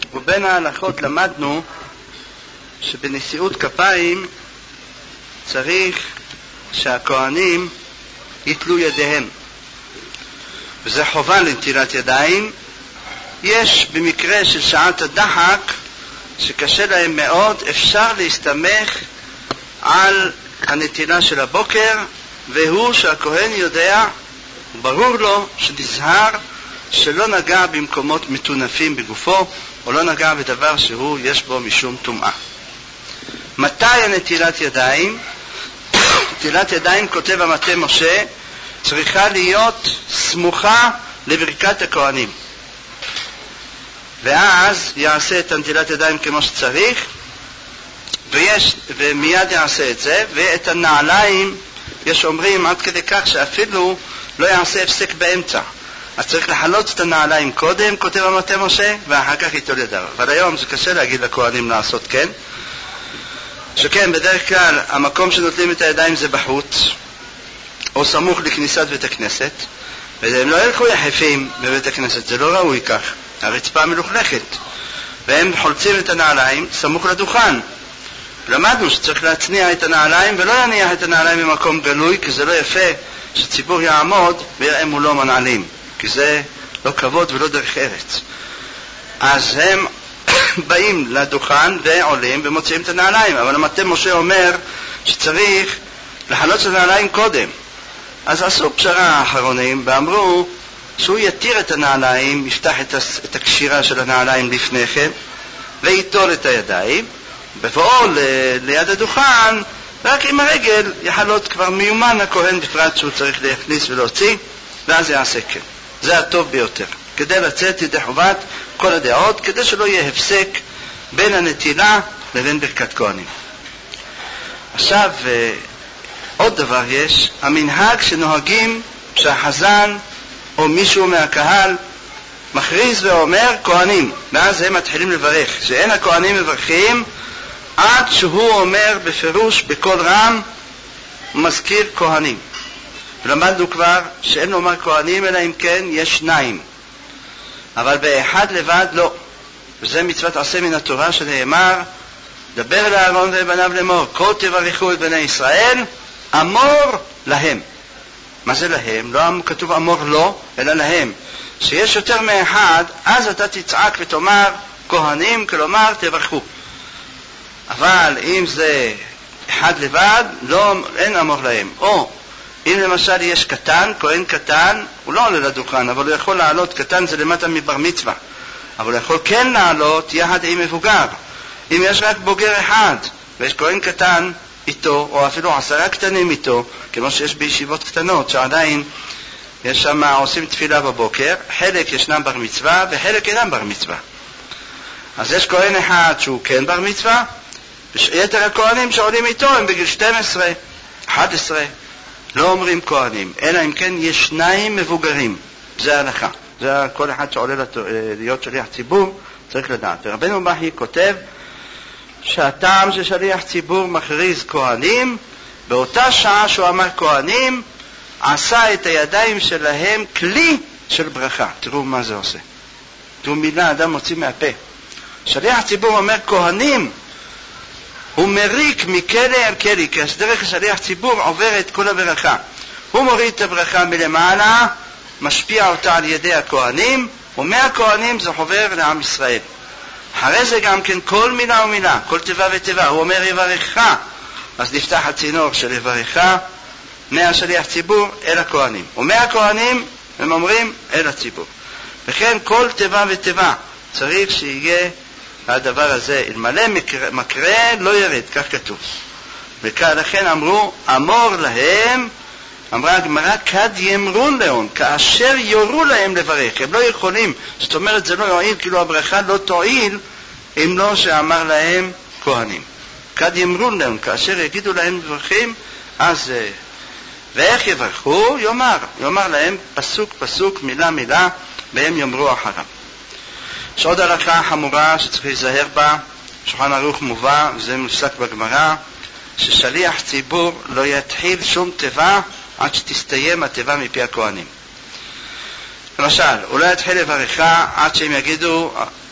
ובין ההלכות למדנו שבנשיאות כפיים צריך שהכהנים יתלו ידיהם, וזה חובה לנטילת ידיים. יש במקרה של שעת הדחק שקשה להם מאוד, אפשר להסתמך על הנטילה של הבוקר, והוא שהכהן יודע, ברור לו שנזהר שלא נגע במקומות מטונפים בגופו, או לא נגע בדבר שהוא יש בו משום טומאה. מתי הנטילת ידיים? נטילת ידיים, כותב המטה משה, צריכה להיות סמוכה לברכת הכהנים, ואז יעשה את נטילת ידיים כמו שצריך, ומיד יעשה את זה. ואת הנעליים יש אומרים עד כדי כך שאפילו לא יעשה הפסק באמצע, אז צריך לחלות את הנעליים קודם, כותב המטה משה, ואחר כך יטול ידיו. אבל היום זה קשה להגיד לכהנים לעשות כן, שכן בדרך כלל המקום שנוטלים את הידיים זה בחוץ או סמוך לכניסת בית הכנסת, והם לא ילכו יחפים בבית הכנסת, זה לא ראוי כך, הרצפה מלוכלכת, והם חולצים את הנעליים סמוך לדוכן. למדנו שצריך להצניע את הנעליים ולא יניח את הנעליים במקום גלוי, כי זה לא יפה שציבור יעמוד ויראה מולו מנעלים, כי זה לא כבוד ולא דרך ארץ. אז הם באים לדוכן ועולים ומוציאים את הנעליים, אבל המטה משה אומר שצריך לחלות את הנעליים קודם. אז עשו פשרה האחרונים ואמרו שהוא יתיר את הנעליים, יפתח את הקשירה של הנעליים לפני כן ויטול את הידיים, בבואו ליד הדוכן רק עם הרגל יחלות, כבר מיומן הכהן בפרט שהוא צריך להכניס ולהוציא, ואז יעשה כן. זה הטוב ביותר, כדי לצאת ידי חובת כל הדעות, כדי שלא יהיה הפסק בין הנטילה לבין ברכת כהנים. עכשיו עוד דבר יש, המנהג שנוהגים שהחזן או מישהו מהקהל מכריז ואומר כהנים, ואז הם מתחילים לברך, שאין הכהנים מברכים עד שהוא אומר בפירוש בקול רם מזכיר כהנים. ולמדנו כבר שאין לומר כהנים אלא אם כן יש שניים, אבל באחד לבד לא, וזה מצוות עשה מן התורה שנאמר דבר אל אהרון ובניו לאמור כה תברכו את בני ישראל אמור להם. מה זה להם? לא כתוב אמור לו אלא להם, שיש יותר מאחד אז אתה תצעק ותאמר כהנים, כלומר תברכו. אבל אם זה אחד לבד לא, אין אמור להם. או אם למשל יש קטן, כהן קטן, הוא לא עולה לדוכן, אבל הוא יכול לעלות, קטן זה למטה מבר מצווה, אבל הוא יכול כן לעלות יחד עם מבוגר. אם יש רק בוגר אחד ויש כהן קטן איתו, או אפילו 10 קטנים איתו, כמו שיש בישיבות קטנות שעדיין יש שם עושים תפילה בבוקר, חלק ישנם בר מצווה וחלק אינם בר מצווה, אז יש כהן אחד שהוא כן בר מצווה, ויתר הכהנים שעולים איתו הם בגיל 12, 11, לא אומרים כהנים, אלא אם כן יש 2 מבוגרים. זה ההלכה, זה כל אחד שעולה להיות שליח ציבור צריך לדעת. ורבנו בכי כותב שהטעם ששליח ציבור מכריז כהנים, באותה שעה שהוא אמר כהנים עשה את הידיים שלהם כלי של ברכה. תראו מה זה עושה, תראו מילה אדם מוציא מהפה. שליח ציבור אומר כהנים, הוא מריק מכלי אל כלי, כי דרך שליח ציבור עובר את כל הברכה. הוא מוריד את הברכה מלמעלה, משפיע אותה על ידי הכהנים, ומהכהנים זה עובר לעם ישראל. אחרי זה גם כן כל מילה ומילה, כל תיבה ותיבה, הוא אומר יברך, אז נפתח הצינור של יברך מהשליח ציבור אל הכהנים, ומהכהנים הם אומרים אל הציבור. וכן כל תיבה ותיבה צריך שיהיה הדבר הזה, אלמלא מקרה לא ירד, כך כתוב. ולכן אמרו אמור להם, אמרה הגמרא כד ימרון להם, כאשר יורו להם לברך. הם לא יכולים, זאת אומרת זה לא יועיל, כאילו הברכה לא תועיל אם לא שאמר להם כהנים. כד ימרון להם, כאשר יגידו להם בברכים, אז ואיך יברכו? יאמר להם פסוק פסוק, מילה מילה, והם יאמרו אחריו. יש עוד הלכה חמורה שצריך להיזהר בה, שולחן ערוך מובא, וזה מפסק בגמרא, ששליח ציבור לא יתחיל שום תיבה עד שתסתיים התיבה מפי הכהנים. למשל, הוא לא יתחיל לברך עד שהם יגידו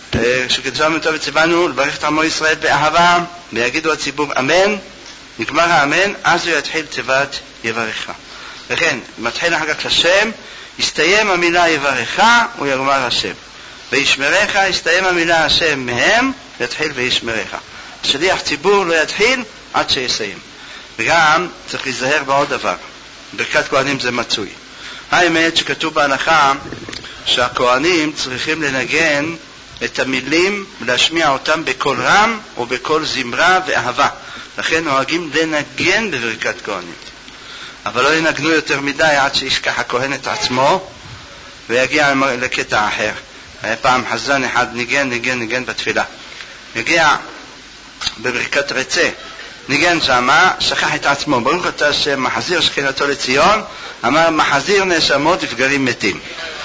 שכתבנו טוב וציוונו לברך את עמו ישראל באהבה, ויגידו הציבור אמן, נגמר האמן, אז הוא יתחיל תיבת יברך. וכן, מתחיל אחר כך השם, יסתיים המילה יברך, הוא יגמר השם. וישמרך, יסתיים המילה השם מהם, יתחיל וישמרך. שליח ציבור לא יתחיל עד שיסיים. וגם צריך להיזהר בעוד דבר, ברכת כהנים זה מצוי. האמת שכתוב בהלכה שהכהנים צריכים לנגן את המילים ולהשמיע אותם בקול רם או בקול זמרה ואהבה. לכן נוהגים לנגן בברכת כהנים. אבל לא ינגנו יותר מדי עד שישכח הכהן את עצמו ויגיע לקטע אחר. היה פעם חזן אחד ניגן בתפילה. הגיע בברכת רצה, ניגן שמה, שכח את עצמו. ברוך אתה השם מחזיר שכינתו לציון, אמר מחזיר נשמות ופגרים מתים.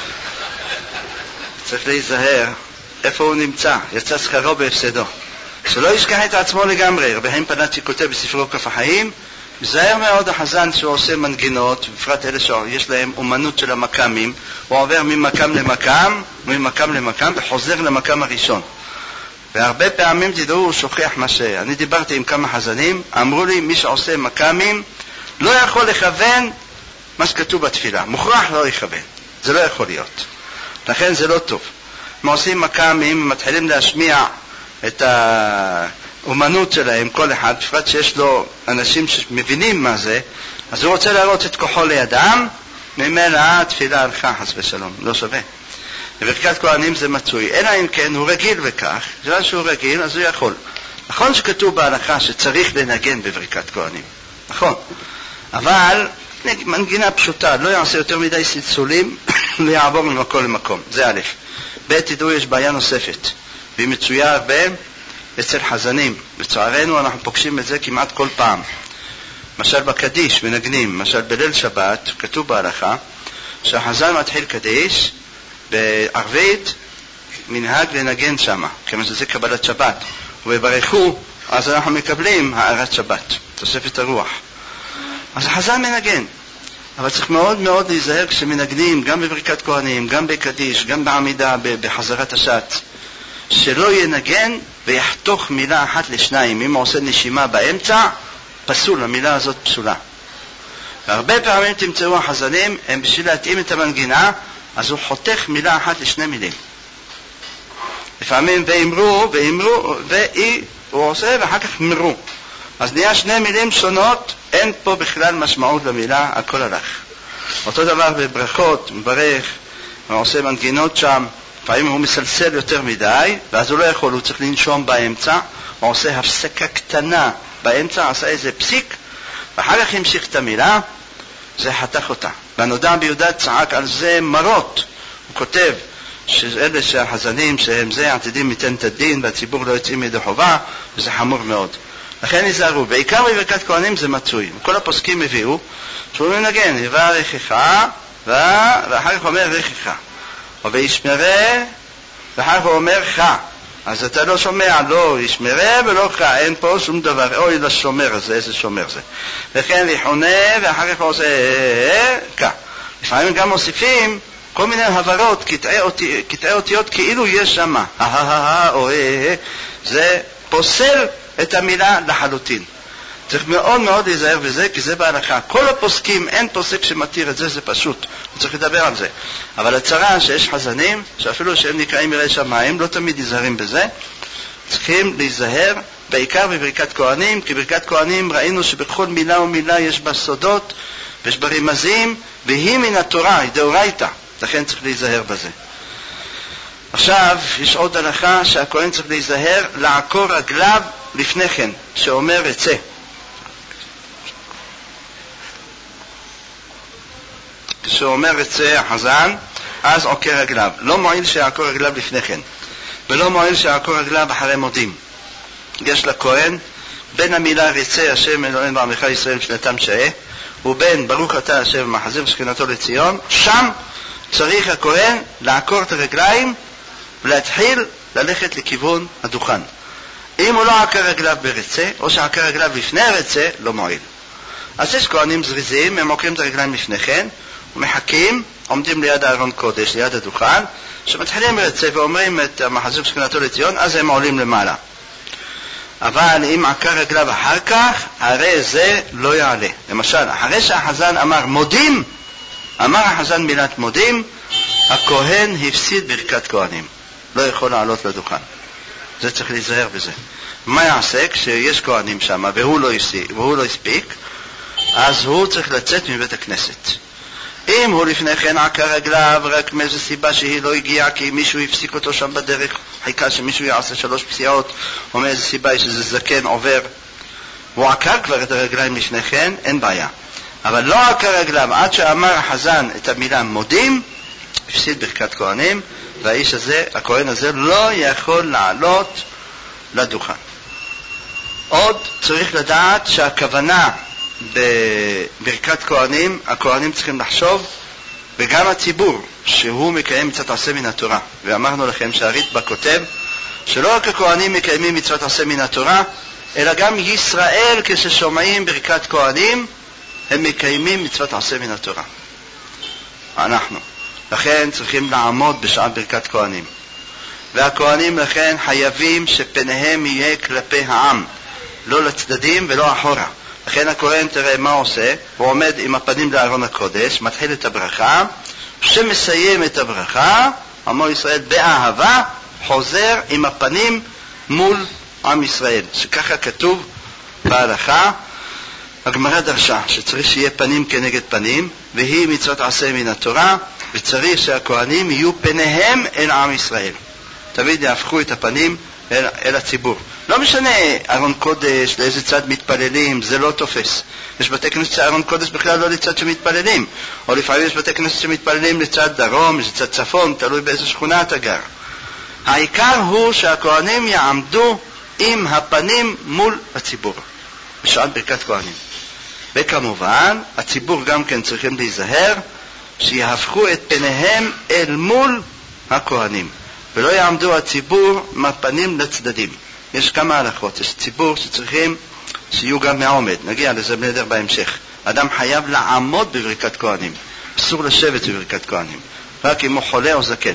צריך להיזהר איפה הוא נמצא, יצא שכרו בהפסדו. שלא ישכח את עצמו לגמרי. רבי חיים פנאצ'י כותב בספרו כף החיים, מזהר מאוד החזן שהוא עושה מנגינות, בפרט אלה שיש להם אומנות של המקאמים, הוא עובר ממקם למקם וחוזר למקם הראשון. והרבה פעמים תדעו הוא שוכח מה אני דיברתי עם כמה חזנים, אמרו לי מי שעושה מקאמים לא יכול לכוון מה שכתוב בתפילה, מוכרח לא יכוון, זה לא יכול להיות, לכן זה לא טוב. הם עושים מקאמים, מתחילים להשמיע את האומנות שלהם, כל אחד, בפרט שיש לו אנשים שמבינים מה זה, אז הוא רוצה להראות את כוחו לידם, ממילא התפילה הלכה חס ושלום, לא שווה. בברכת כהנים זה מצוי, אלא אם כן הוא רגיל בכך, בגלל שהוא רגיל אז הוא יכול. נכון שכתוב בהלכה שצריך לנגן בברכת כהנים, נכון, אבל מנגינה פשוטה, לא יעשה יותר מדי סלסולים ויעבור ממקום למקום, זה א'. ב' תדעו יש בעיה נוספת, והיא מצויה הרבה אצל חזנים, לצערנו אנחנו פוגשים את זה כמעט כל פעם. למשל בקדיש מנגנים, למשל בליל שבת, כתוב בהלכה שהחזן מתחיל קדיש, בערבית מנהג לנגן שמה, כמה שזה קבלת שבת, ובברכו אז אנחנו מקבלים הערת שבת, תוספת הרוח. אז החזן מנגן, אבל צריך מאוד מאוד להיזהר כשמנגנים, גם בברכת כהנים, גם בקדיש, גם בעמידה, בחזרת השעת, שלא ינגן ויחתוך מילה אחת לשניים. אם הוא עושה נשימה באמצע, פסול, המילה הזאת פסולה. והרבה פעמים תמצאו החזנים, הם בשביל להתאים את המנגינה, אז הוא חותך מילה אחת לשני מילים. לפעמים ואמרו, הוא עושה ואחר כך מרו. אז נהיה שני מילים שונות, אין פה בכלל משמעות למילה, הכל הלך. אותו דבר בברכות, מברך, הוא עושה מנגינות שם, לפעמים הוא מסלסל יותר מדי, ואז הוא לא יכול, הוא צריך לנשום באמצע, הוא עושה הפסקה קטנה באמצע, עשה איזה פסיק, ואחר כך המשיך את המילה, זה חתך אותה. והנודע ביהודה צעק על זה מרות. הוא כותב שאלה שהחזנים שהם זה עתידים ייתן את הדין והציבור לא יוצאים ידי חובה, וזה חמור מאוד. לכן נזהרו, בעיקר בברכת כהנים זה מצוי. כל הפוסקים הביאו שהוא מנגן, יברכך, ואחר כך אומר רכך, וישמרה, ואחר כך הוא אומר ח. אז אתה לא שומע, לא ישמרה ולא ח, אין פה שום דבר, אוי לשומר הזה, איזה שומר זה. וכן יחונה, ואחר כך הוא עושה ק. לפעמים גם מוסיפים כל מיני הברות, קטעי אותיות כאילו יש שמה, או זה פוסל את המילה לחלוטין. צריך מאוד מאוד להיזהר בזה, כי זה בהלכה. כל הפוסקים, אין פוסק שמתיר את זה, זה פשוט. הוא צריך לדבר על זה. אבל הצרה שיש חזנים, שאפילו שהם נקראים יראי שמיים, לא תמיד נזהרים בזה. צריכים להיזהר, בעיקר בברכת כהנים, כי בברכת כהנים ראינו שבכל מילה ומילה יש בה סודות, ויש בה רמזים, והיא מן התורה, היא דאורייתא. לכן צריך להיזהר בזה. עכשיו, יש עוד הלכה שהכהן צריך להיזהר, לעקור רגליו לפני כן, שאומר רצה. כשאומר רצה החזן, אז עוקר רגליו. לא מועיל שיעקור רגליו לפני כן, ולא מועיל שיעקור רגליו אחרי מודים. יש לכהן, בין המילה רצה השם אלוהינו בעמך ישראל שנתם שעה, ובין ברוך אתה השם מחזיר שכינתו לציון, שם צריך הכהן לעקור את הרגליים ולהתחיל ללכת לכיוון הדוכן. אם הוא לא עקר רגליו ברצה, או שעקר רגליו לפני הרצה, לא מועיל. אז יש כהנים זריזים, הם עוקרים את הרגליים לפני כן, מחכים, עומדים ליד הארון קודש, ליד הדוכן, שמתחילים רצף ואומרים את המחזור שכנתו לציון, אז הם עולים למעלה. אבל אם עקר רגליו אחר כך, הרי זה לא יעלה. למשל, אחרי שהחזן אמר מודים, אמר החזן מילת מודים, הכהן הפסיד ברכת כהנים. לא יכול לעלות לדוכן. זה צריך להיזהר בזה. מה יעשה כשיש כהנים שם והוא לא הספיק? אז הוא צריך לצאת מבית הכנסת. אם הוא לפני כן עקר רגליו רק מאיזו סיבה שהיא לא הגיעה כי מישהו הפסיק אותו שם בדרך, חיכה שמישהו יעשה 3 פסיעות, או מאיזו סיבה שזה זקן עובר, הוא עקר כבר את הרגליים לפני כן, אין בעיה. אבל לא עקר רגליו עד שאמר החזן את המילה מודים, הפסיד ברכת כהנים, והאיש הזה, הכהן הזה, לא יכול לעלות לדוכן. עוד צריך לדעת שהכוונה בברכת כהנים, הכהנים צריכים לחשוב, וגם הציבור, שהוא מקיים מצוות עשה מן התורה. ואמרנו לכם שהריטב"א כותב שלא רק הכהנים מקיימים מצוות עשה מן התורה, אלא גם ישראל כששומעים ברכת כהנים, הם מקיימים מצוות עשה מן התורה. אנחנו. לכן צריכים לעמוד בשעת ברכת כהנים. והכהנים לכן חייבים שפניהם יהיה כלפי העם, לא לצדדים ולא אחורה. לכן הכהן תראה מה עושה, הוא עומד עם הפנים לארון הקודש, מתחיל את הברכה, שמסיים את הברכה, עמו ישראל באהבה, חוזר עם הפנים מול עם ישראל. שככה כתוב בהלכה, הגמרא דרשה שצריך שיהיה פנים כנגד פנים, והיא מצוות עשה מן התורה, וצריך שהכהנים יהיו פניהם אל עם ישראל. תמיד יהפכו את הפנים אל הציבור. לא משנה ארון קודש, לאיזה צד מתפללים, זה לא תופס. יש בתי כנסת שארון קודש בכלל לא לצד שמתפללים, או לפעמים יש בתי כנסת שמתפללים לצד דרום, לצד צפון, תלוי באיזה שכונה אתה גר. העיקר הוא שהכהנים יעמדו עם הפנים מול הציבור, בשעת ברכת כהנים. וכמובן, הציבור גם כן צריכים להיזהר, שיהפכו את פניהם אל מול הכהנים, ולא יעמדו הציבור מהפנים לצדדים. יש כמה הלכות, יש ציבור שצריכים שיהיו גם מעומד, נגיע לזה בנדר בהמשך. אדם חייב לעמוד בברכת כהנים, אסור לשבת בברכת כהנים, רק אם הוא חולה או זקן.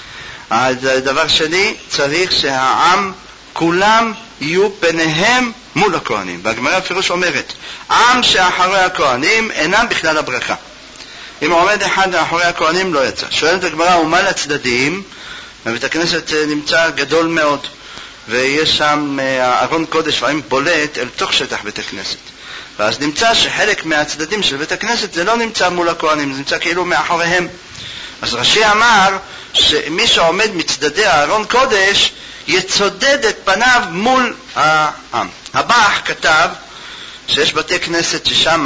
הדבר שני, צריך שהעם כולם יהיו פניהם מול הכהנים. והגמרא בפירוש אומרת, עם שאחרי הכהנים אינם בכלל הברכה. אם עומד אחד מאחורי הכהנים לא יצא. שואלת הגמרא, ומה לצדדים? בבית הכנסת נמצא גדול מאוד, ויש שם ארון קודש לפעמים בולט אל תוך שטח בית הכנסת. ואז נמצא שחלק מהצדדים של בית הכנסת זה לא נמצא מול הכהנים, זה נמצא כאילו מאחוריהם. אז רש"י אמר שמי שעומד מצדדי הארון קודש יצודד את פניו מול העם. הבח כתב שיש בתי כנסת ששם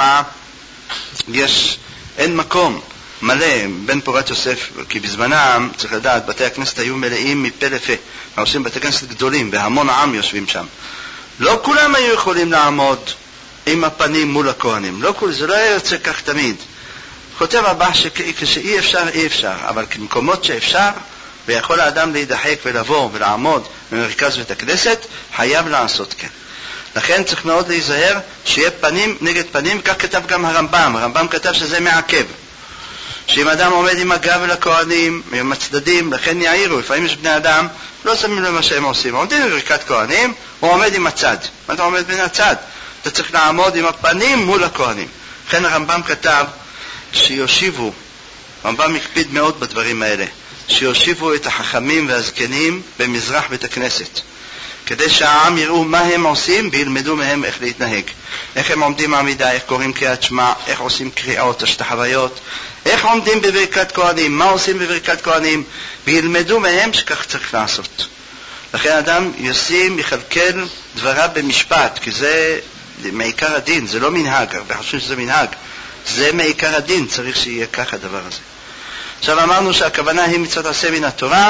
אין מקום מלא בן פורת יוסף, כי בזמנם צריך לדעת בתי הכנסת היו מלאים מפה לפה, עושים בתי כנסת גדולים והמון עם יושבים שם. לא כולם היו יכולים לעמוד עם הפנים מול הכהנים, לא כולם, זה לא היה יוצא כך תמיד. כותב הבא שכשאי אפשר אי אפשר, אבל במקומות שאפשר ויכול האדם להידחק ולבוא ולעמוד במרכז בית הכנסת, חייב לעשות כן. לכן צריך מאוד להיזהר שיהיה פנים נגד פנים, כך כתב גם הרמב"ם. הרמב"ם כתב שזה מעכב, שאם אדם עומד עם הגב אל הכהנים, עם הצדדים, לכן יעירו. לפעמים יש בני אדם, לא שמים למה שהם עושים, עומדים בברכת כהנים, הוא עומד עם הצד. מה אתה עומד בין הצד? אתה צריך לעמוד עם הפנים מול הכהנים. לכן הרמב"ם כתב שיושיבו, הרמב"ם מקפיד מאוד בדברים האלה, שיושיבו את החכמים והזקנים במזרח בית הכנסת, כדי שהעם יראו מה הם עושים וילמדו מהם איך להתנהג. איך הם עומדים עמידה, איך קוראים קריאת שמע, איך עושים קריאות, השתחוויות, איך עומדים בברכת כהנים, מה עושים בברכת כהנים, וילמדו מהם שכך צריך לעשות. לכן אדם יכלכל דבריו במשפט, כי זה מעיקר הדין, זה לא מנהג, הרבה חושבים שזה מנהג, זה מעיקר הדין, צריך שיהיה כך הדבר הזה. עכשיו אמרנו שהכוונה היא מצוות עשה מן התורה,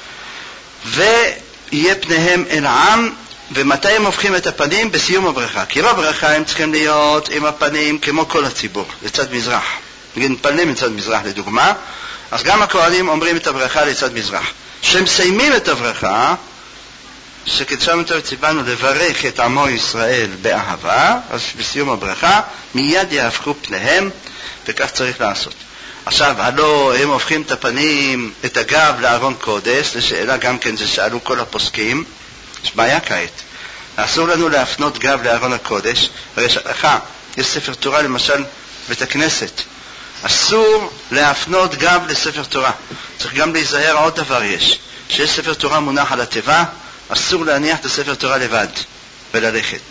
ויהיה פניהם אל העם. ומתי הם הופכים את הפנים? בסיום הברכה. כי בברכה הם צריכים להיות עם הפנים כמו כל הציבור, לצד מזרח. נגיד מתפללים לצד מזרח לדוגמה, אז גם הכהנים אומרים את הברכה לצד מזרח. שמסיימים את הברכה, שכתשם יותר ציוונו לברך את עמו ישראל באהבה, אז בסיום הברכה מיד יהפכו פניהם, וכך צריך לעשות. עכשיו, הלא הם הופכים את הפנים, את הגב לארון קודש, לשאלה גם כן ששאלו כל הפוסקים, יש בעיה כעת. אסור לנו להפנות גב לארון הקודש, יש ספר תורה למשל בית הכנסת, אסור להפנות גב לספר תורה. צריך גם להיזהר, עוד דבר שיש ספר תורה מונח על התיבה, אסור להניח את הספר תורה לבד וללכת.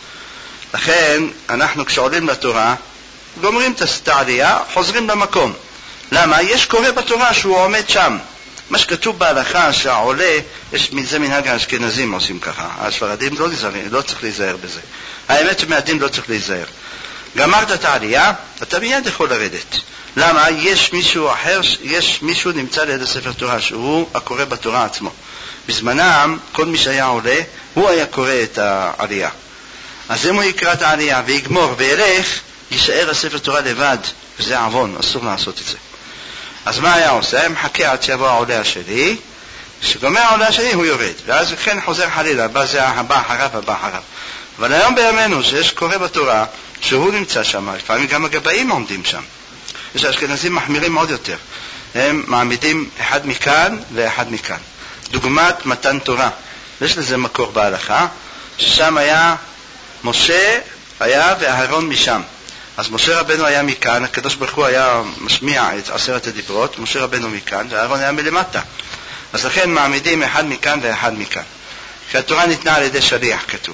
לכן אנחנו כשעולים לתורה, גומרים את העלייה, חוזרים למקום. למה? יש קורא בתורה שהוא עומד שם. מה שכתוב בהלכה שהעולה, יש מזה מנהג האשכנזים עושים ככה. הספרדים לא צריך להיזהר בזה. האמת שמעטים לא צריך להיזהר. גמרת את העלייה, אתה מיד יכול לרדת. למה? יש מישהו אחר, יש מישהו נמצא ליד הספר תורה, שהוא הקורא בתורה עצמו. בזמנם, כל מי שהיה עולה, הוא היה קורא את העלייה. אז אם הוא יקרא את העלייה ויגמור וילך, יישאר הספר תורה לבד, וזה עוון, אסור לעשות את זה. אז מה היה עושה? מחכה עד שיבוא העולה השני, כשגומר העולה השני הוא יורד, ואז כן חוזר חלילה, הבא אחריו. אבל היום בימינו שיש קורא בתורה, שהוא נמצא שם, לפעמים גם הגבאים עומדים שם. יש האשכנזים מחמירים מאוד יותר. הם מעמידים אחד מכאן ואחד מכאן. דוגמת מתן תורה. יש לזה מקור בהלכה, ששם היה משה היה ואהרון משם. אז משה רבנו היה מכאן, הקדוש ברוך הוא היה משמיע את 10 הדיברות, משה רבנו מכאן ואהרון היה מלמטה. אז לכן מעמידים אחד מכאן ואחד מכאן. כי התורה ניתנה על ידי שליח כתוב.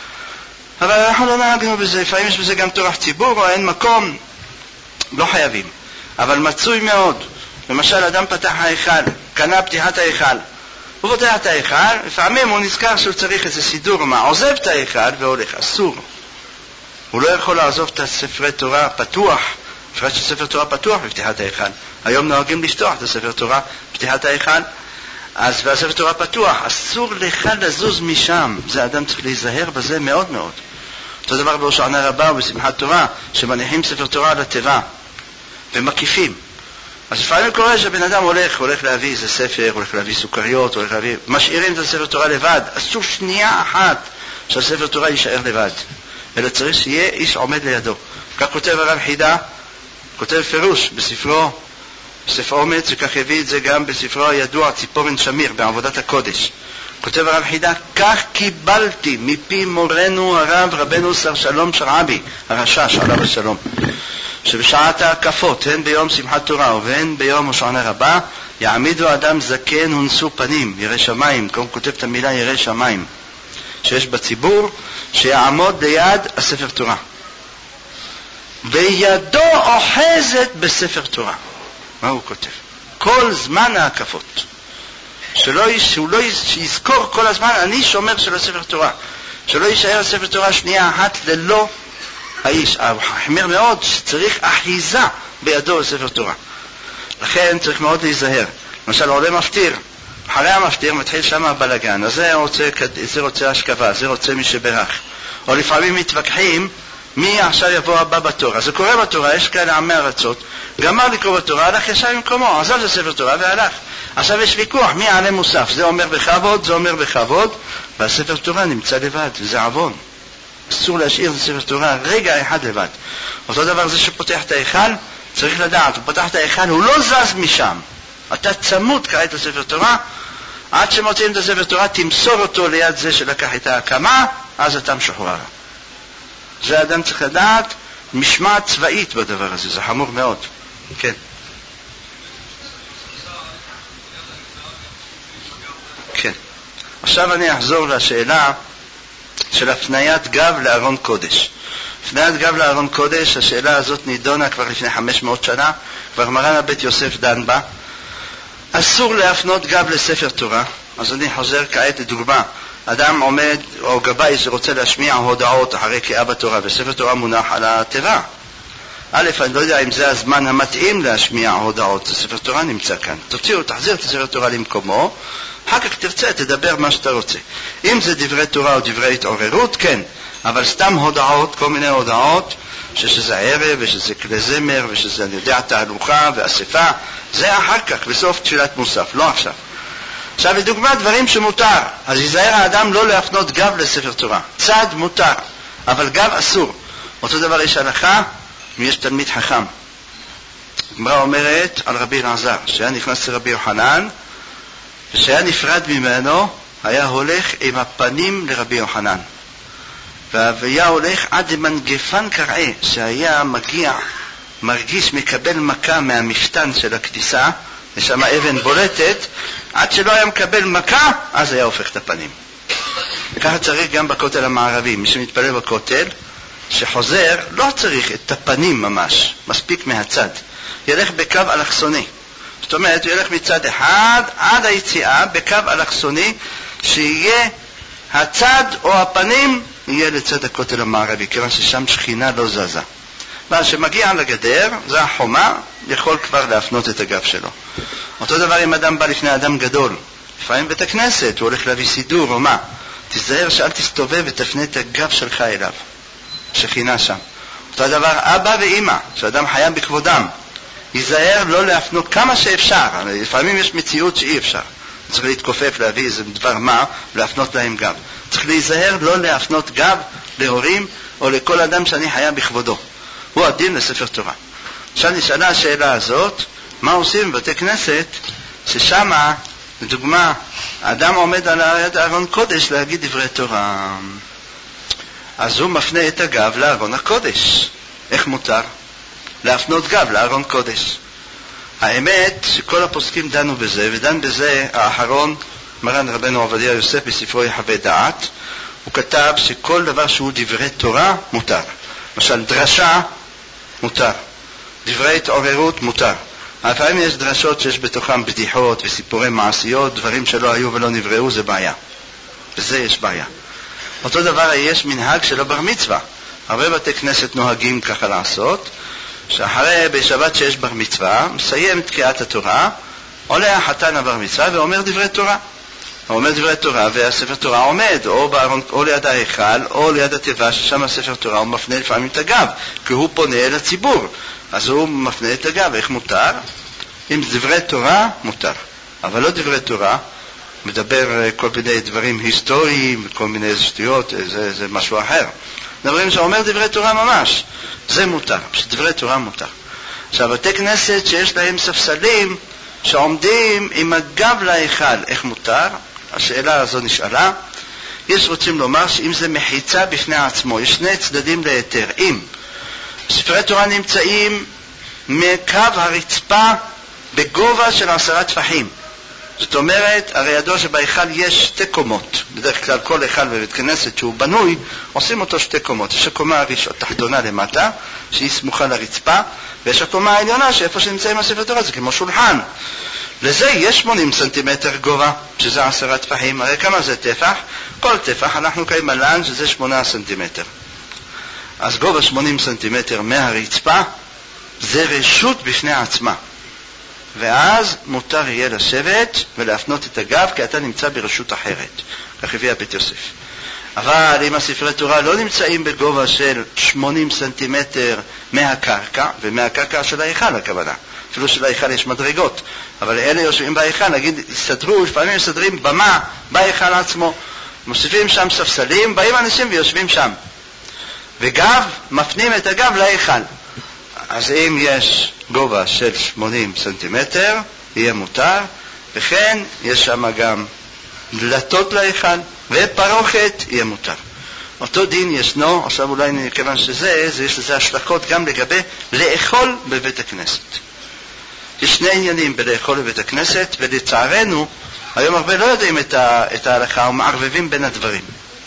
אבל אנחנו לא נהגנו בזה, לפעמים יש בזה גם תורך ציבור או אין מקום, לא חייבים. אבל מצוי מאוד. למשל אדם פתח ההיכל, קנה פתיחת ההיכל. הוא פותח את ההיכל, לפעמים הוא נזכר שהוא צריך איזה סידור, מה, עוזב את ההיכל והולך, אסור. הוא לא יכול לעזוב את הספרי תורה פתוח, בפרט שספר תורה פתוח בפתיחת ההיכל. היום נוהגים לשטוח את הספר תורה בפתיחת ההיכל, אז והספר תורה פתוח, אסור לך לזוז משם. זה אדם צריך להיזהר בזה מאוד מאוד. אותו דבר בהושענא רבה ובשמחת תורה, שמניחים ספר תורה על התיבה ומקיפים. אז לפעמים קורה שבן אדם הולך להביא איזה ספר, הולך להביא סוכריות, משאירים את הספר תורה לבד. אסור שנייה אחת שהספר תורה יישאר לבד, אלא צריך שיהיה איש עומד לידו. כך כותב הרב חידה, כותב פירוש בספרו, בספר אומץ, וכך הביא את זה גם בספרו הידוע ציפורן שמיר בעבודת הקודש. כותב הרב חידה, כך קיבלתי מפי מורנו הרב רבנו שר שלום שרעבי, הרשש עליו השלום, שבשעת ההקפות, הן ביום שמחת תורה והן ביום הושענא רבה, יעמידו אדם זקן ונשוא פנים, ירא שמיים, כמו כותב את המילה ירא שמיים, שיש בציבור, שיעמוד ליד הספר תורה. וידו אוחזת בספר תורה. מה הוא כותב? כל זמן ההקפות. שהוא לא יזכור כל הזמן, אני שומר של הספר תורה. שלא יישאר הספר תורה שנייה אחת ללא האיש. החמיר מאוד שצריך אחיזה בידו לספר תורה. לכן צריך מאוד להיזהר. למשל עולה מפטיר, אחרי המפטיר מתחיל שם הבלגן, אז זה רוצה השכבה, זה רוצה מי שברך. או לפעמים מתווכחים מי עכשיו יבוא הבא בתורה. אז זה קורה בתורה, יש כאלה עמי ארצות, גמר לקרוא בתורה, הלך ישר במקומו, עזב זה ספר תורה והלך. עכשיו יש ויכוח, מי עלה מוסף? זה אומר בכבוד, זה אומר בכבוד, והספר תורה נמצא לבד, וזה עוון. אסור להשאיר את הספר תורה רגע אחד לבד. אותו דבר זה שפותח את ההיכל, צריך לדעת, הוא פותח את ההיכל, הוא לא זז משם. אתה צמוד כעת לספר תורה, עד שמוצאים את הספר תורה, תמסור אותו ליד זה שלקח את ההקמה, אז אתה משוחרר. זה אדם צריך לדעת, משמעת צבאית בדבר הזה, זה חמור מאוד. כן. כן. עכשיו אני אחזור לשאלה של הפניית גב לארון קודש. הפניית גב לארון קודש, השאלה הזאת נידונה כבר לפני 500 שנה, כבר מרן הבית יוסף דן בה. אסור להפנות גב לספר תורה. אז אני חוזר כעת לדוגמה. אדם עומד, או גבאי שרוצה להשמיע הודעות אחרי קריאה בתורה, וספר תורה מונח על התיבה. א', אני לא יודע אם זה הזמן המתאים להשמיע הודעות, ספר תורה נמצא כאן. תחזיר את הספר תורה למקומו, אחר כך תרצה, תדבר מה שאתה רוצה. אם זה דברי תורה או דברי התעוררות, כן. אבל סתם הודעות, כל מיני הודעות, שזה ערב, ושזה כלי זמר, ושזה, אני יודע, תהלוכה ואספה, זה אחר כך, בסוף תפילת מוסף, לא עכשיו. עכשיו, לדוגמה, דברים שמותר. אז ייזהר האדם לא להפנות גב לספר תורה. צד מותר, אבל גב אסור. אותו דבר יש הלכה, אם יש תלמיד חכם, הגמרא אומרת על רבי אלעזר, שהיה נכנס לרבי יוחנן, ושהיה נפרד ממנו, היה הולך עם הפנים לרבי יוחנן. והיה הולך עד למנגפן קרעה, שהיה מגיע, מרגיש, מקבל מכה מהמפתן של הכניסה, ושם אבן בולטת, עד שלא היה מקבל מכה, אז היה הופך את הפנים. ככה צריך גם בכותל המערבי. מי שמתפלל בכותל, שחוזר, לא צריך את הפנים ממש, מספיק מהצד. ילך בקו אלכסוני. זאת אומרת, הוא ילך מצד אחד עד היציאה בקו אלכסוני, שיהיה הצד או הפנים יהיה לצד הכותל המערבי, כיוון ששם שכינה לא זזה. ואז שמגיע לגדר, זה החומה, יכול כבר להפנות את הגב שלו. אותו דבר אם אדם בא לפני אדם גדול, לפעמים בית הכנסת, הוא הולך להביא סידור או מה, תזהר שאל תסתובב ותפנה את הגב שלך אליו, שכינה שם. אותו דבר אבא ואמא, שאדם חייב בכבודם, ייזהר לא להפנות כמה שאפשר, לפעמים יש מציאות שאי אפשר, צריך להתכופף להביא איזה דבר מה, להפנות להם גב. צריך להיזהר לא להפנות גב להורים או לכל אדם שאני חייב בכבודו. הוא הדין לספר תורה. עכשיו נשאלה השאלה הזאת, מה עושים בבתי כנסת ששם, לדוגמה, אדם עומד על יד ארון קודש להגיד דברי תורה. אז הוא מפנה את הגב לארון הקודש. איך מותר? להפנות גב לארון קודש. האמת שכל הפוסקים דנו בזה, ודן בזה האחרון, מרן רבנו עובדיה יוסף בספרו יחווה דעת, הוא כתב שכל דבר שהוא דברי תורה מותר. למשל דרשה מותר, דברי התעוררות מותר. לפעמים יש דרשות שיש בתוכם בדיחות וסיפורי מעשיות, דברים שלא היו ולא נבראו, זה בעיה. בזה יש בעיה. אותו דבר יש מנהג של הבר מצווה. הרבה בתי כנסת נוהגים ככה לעשות, שאחרי בשבת שיש בר מצווה, מסיים את קריאת התורה, עולה החתן הבר מצווה ואומר דברי תורה. הוא אומר דברי תורה, והספר תורה עומד או ליד ההיכל או ליד התיבה ששם הספר תורה, הוא מפנה לפעמים את הגב, כי הוא פונה אל הציבור, אז הוא מפנה את הגב. איך מותר? אם דברי תורה מותר, אבל לא דברי תורה, מדבר כל מיני דברים היסטוריים, כל מיני שטויות, זה משהו אחר. דברים שאומר דברי תורה ממש, זה מותר, דברי תורה מותר. עכשיו, בתי כנסת שיש להם ספסלים שעומדים עם הגב להיכל, איך מותר? השאלה הזו נשאלה. יש רוצים לומר שאם זה מחיצה בפני עצמו, יש שני צדדים להיתר. אם ספרי תורה נמצאים מקו הרצפה בגובה של 10 טפחים, זאת אומרת, הרי ידוע שבהיכל יש 2 קומות. בדרך כלל כל היכל בבית כנסת שהוא בנוי, עושים אותו 2 קומות. יש הקומה התחתונה למטה, שהיא סמוכה לרצפה, ויש הקומה העליונה, שאיפה שנמצאים הספר תורה, זה כמו שולחן. לזה יש 80 סנטימטר גובה, שזה 10 טפחים. הרי כמה זה טפח? כל טפח, אנחנו קיים מלן, שזה 8 סנטימטר. אז גובה 80 סנטימטר מהרצפה, זה רשות בפני עצמה. ואז מותר יהיה לשבת ולהפנות את הגב, כי אתה נמצא ברשות אחרת. כך הביא בית יוסף. אבל אם הספרי תורה לא נמצאים בגובה של 80 סנטימטר מהקרקע, ומהקרקע של ההיכל הכוונה, אפילו של ההיכל יש מדרגות, אבל אלה יושבים בהיכל, נגיד, יסתדרו, לפעמים יסתדרים במה בהיכל עצמו, מוסיפים שם ספסלים, באים אנשים ויושבים שם, וגב, מפנים את הגב להיכל. אז אם יש גובה של 80 סנטימטר, יהיה מותר, וכן יש שם גם דלתות להיכל, ופרוכת יהיה מותר. אותו דין ישנו, עכשיו אולי כיוון יש לזה השלכות גם לגבי לאכול בבית הכנסת. יש 2 עניינים בלאכול בבית הכנסת, ולצערנו, היום הרבה לא יודעים את ההלכה, ומערבבים בין הדברים.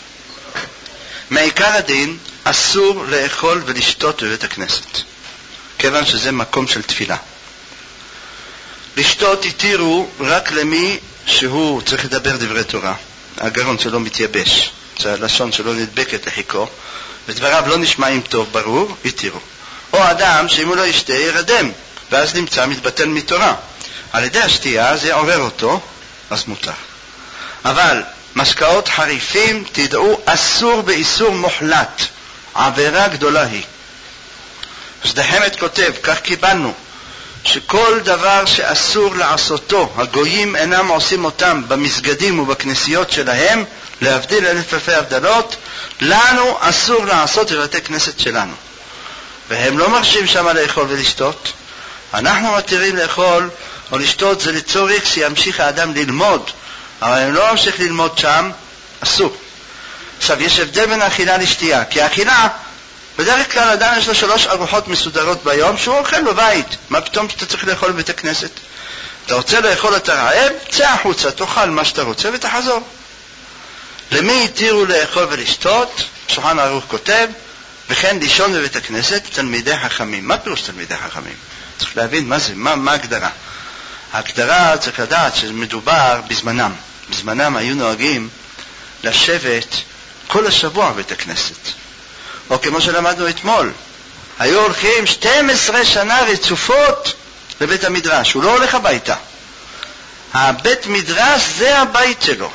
מעיקר הדין, אסור לאכול ולשתות בבית הכנסת. כיוון שזה מקום של תפילה. לשתות התירו רק למי שהוא צריך לדבר דברי תורה. הגרון שלו מתייבש, שהלשון שלו נדבקת לחיקו, ודבריו לא נשמעים טוב, ברור, התירו. או אדם שאם הוא לא ישתה ירדם, ואז נמצא מתבטל מתורה. על ידי השתייה זה עורר אותו, אז מותר. אבל משקאות חריפים, תדעו, אסור באיסור מוחלט. עבירה גדולה היא. שדחמת כותב, כך קיבלנו, שכל דבר שאסור לעשותו, הגויים אינם עושים אותם במסגדים ובכנסיות שלהם, להבדיל אלף אלפי הבדלות, לנו אסור לעשות בבתי כנסת שלנו. והם לא מרשים שם לאכול ולשתות, אנחנו מתירים לאכול או לשתות זה לצורך שימשיך האדם ללמוד, אבל אם לא ממשיך ללמוד שם, אסור. עכשיו, יש הבדל בין אכילה לשתייה, כי האכילה, בדרך כלל אדם יש לו 3 ארוחות מסודרות ביום שהוא אוכל בבית. מה פתאום שאתה צריך לאכול בבית הכנסת? אתה רוצה לאכול את הרעב? צא החוצה, תאכל מה שאתה רוצה ותחזור. למי התירו לאכול ולשתות? שולחן ערוך כותב, וכן לישון בבית הכנסת תלמידי חכמים. מה פירוש תלמידי חכמים? צריך להבין מה זה, מה ההגדרה. ההגדרה צריך לדעת שמדובר בזמנם. בזמנם היו נוהגים לשבת כל השבוע בבית הכנסת. או כמו שלמדנו אתמול, היו הולכים 12 שנה רצופות לבית המדרש. הוא לא הולך הביתה. הבית מדרש זה הבית שלו.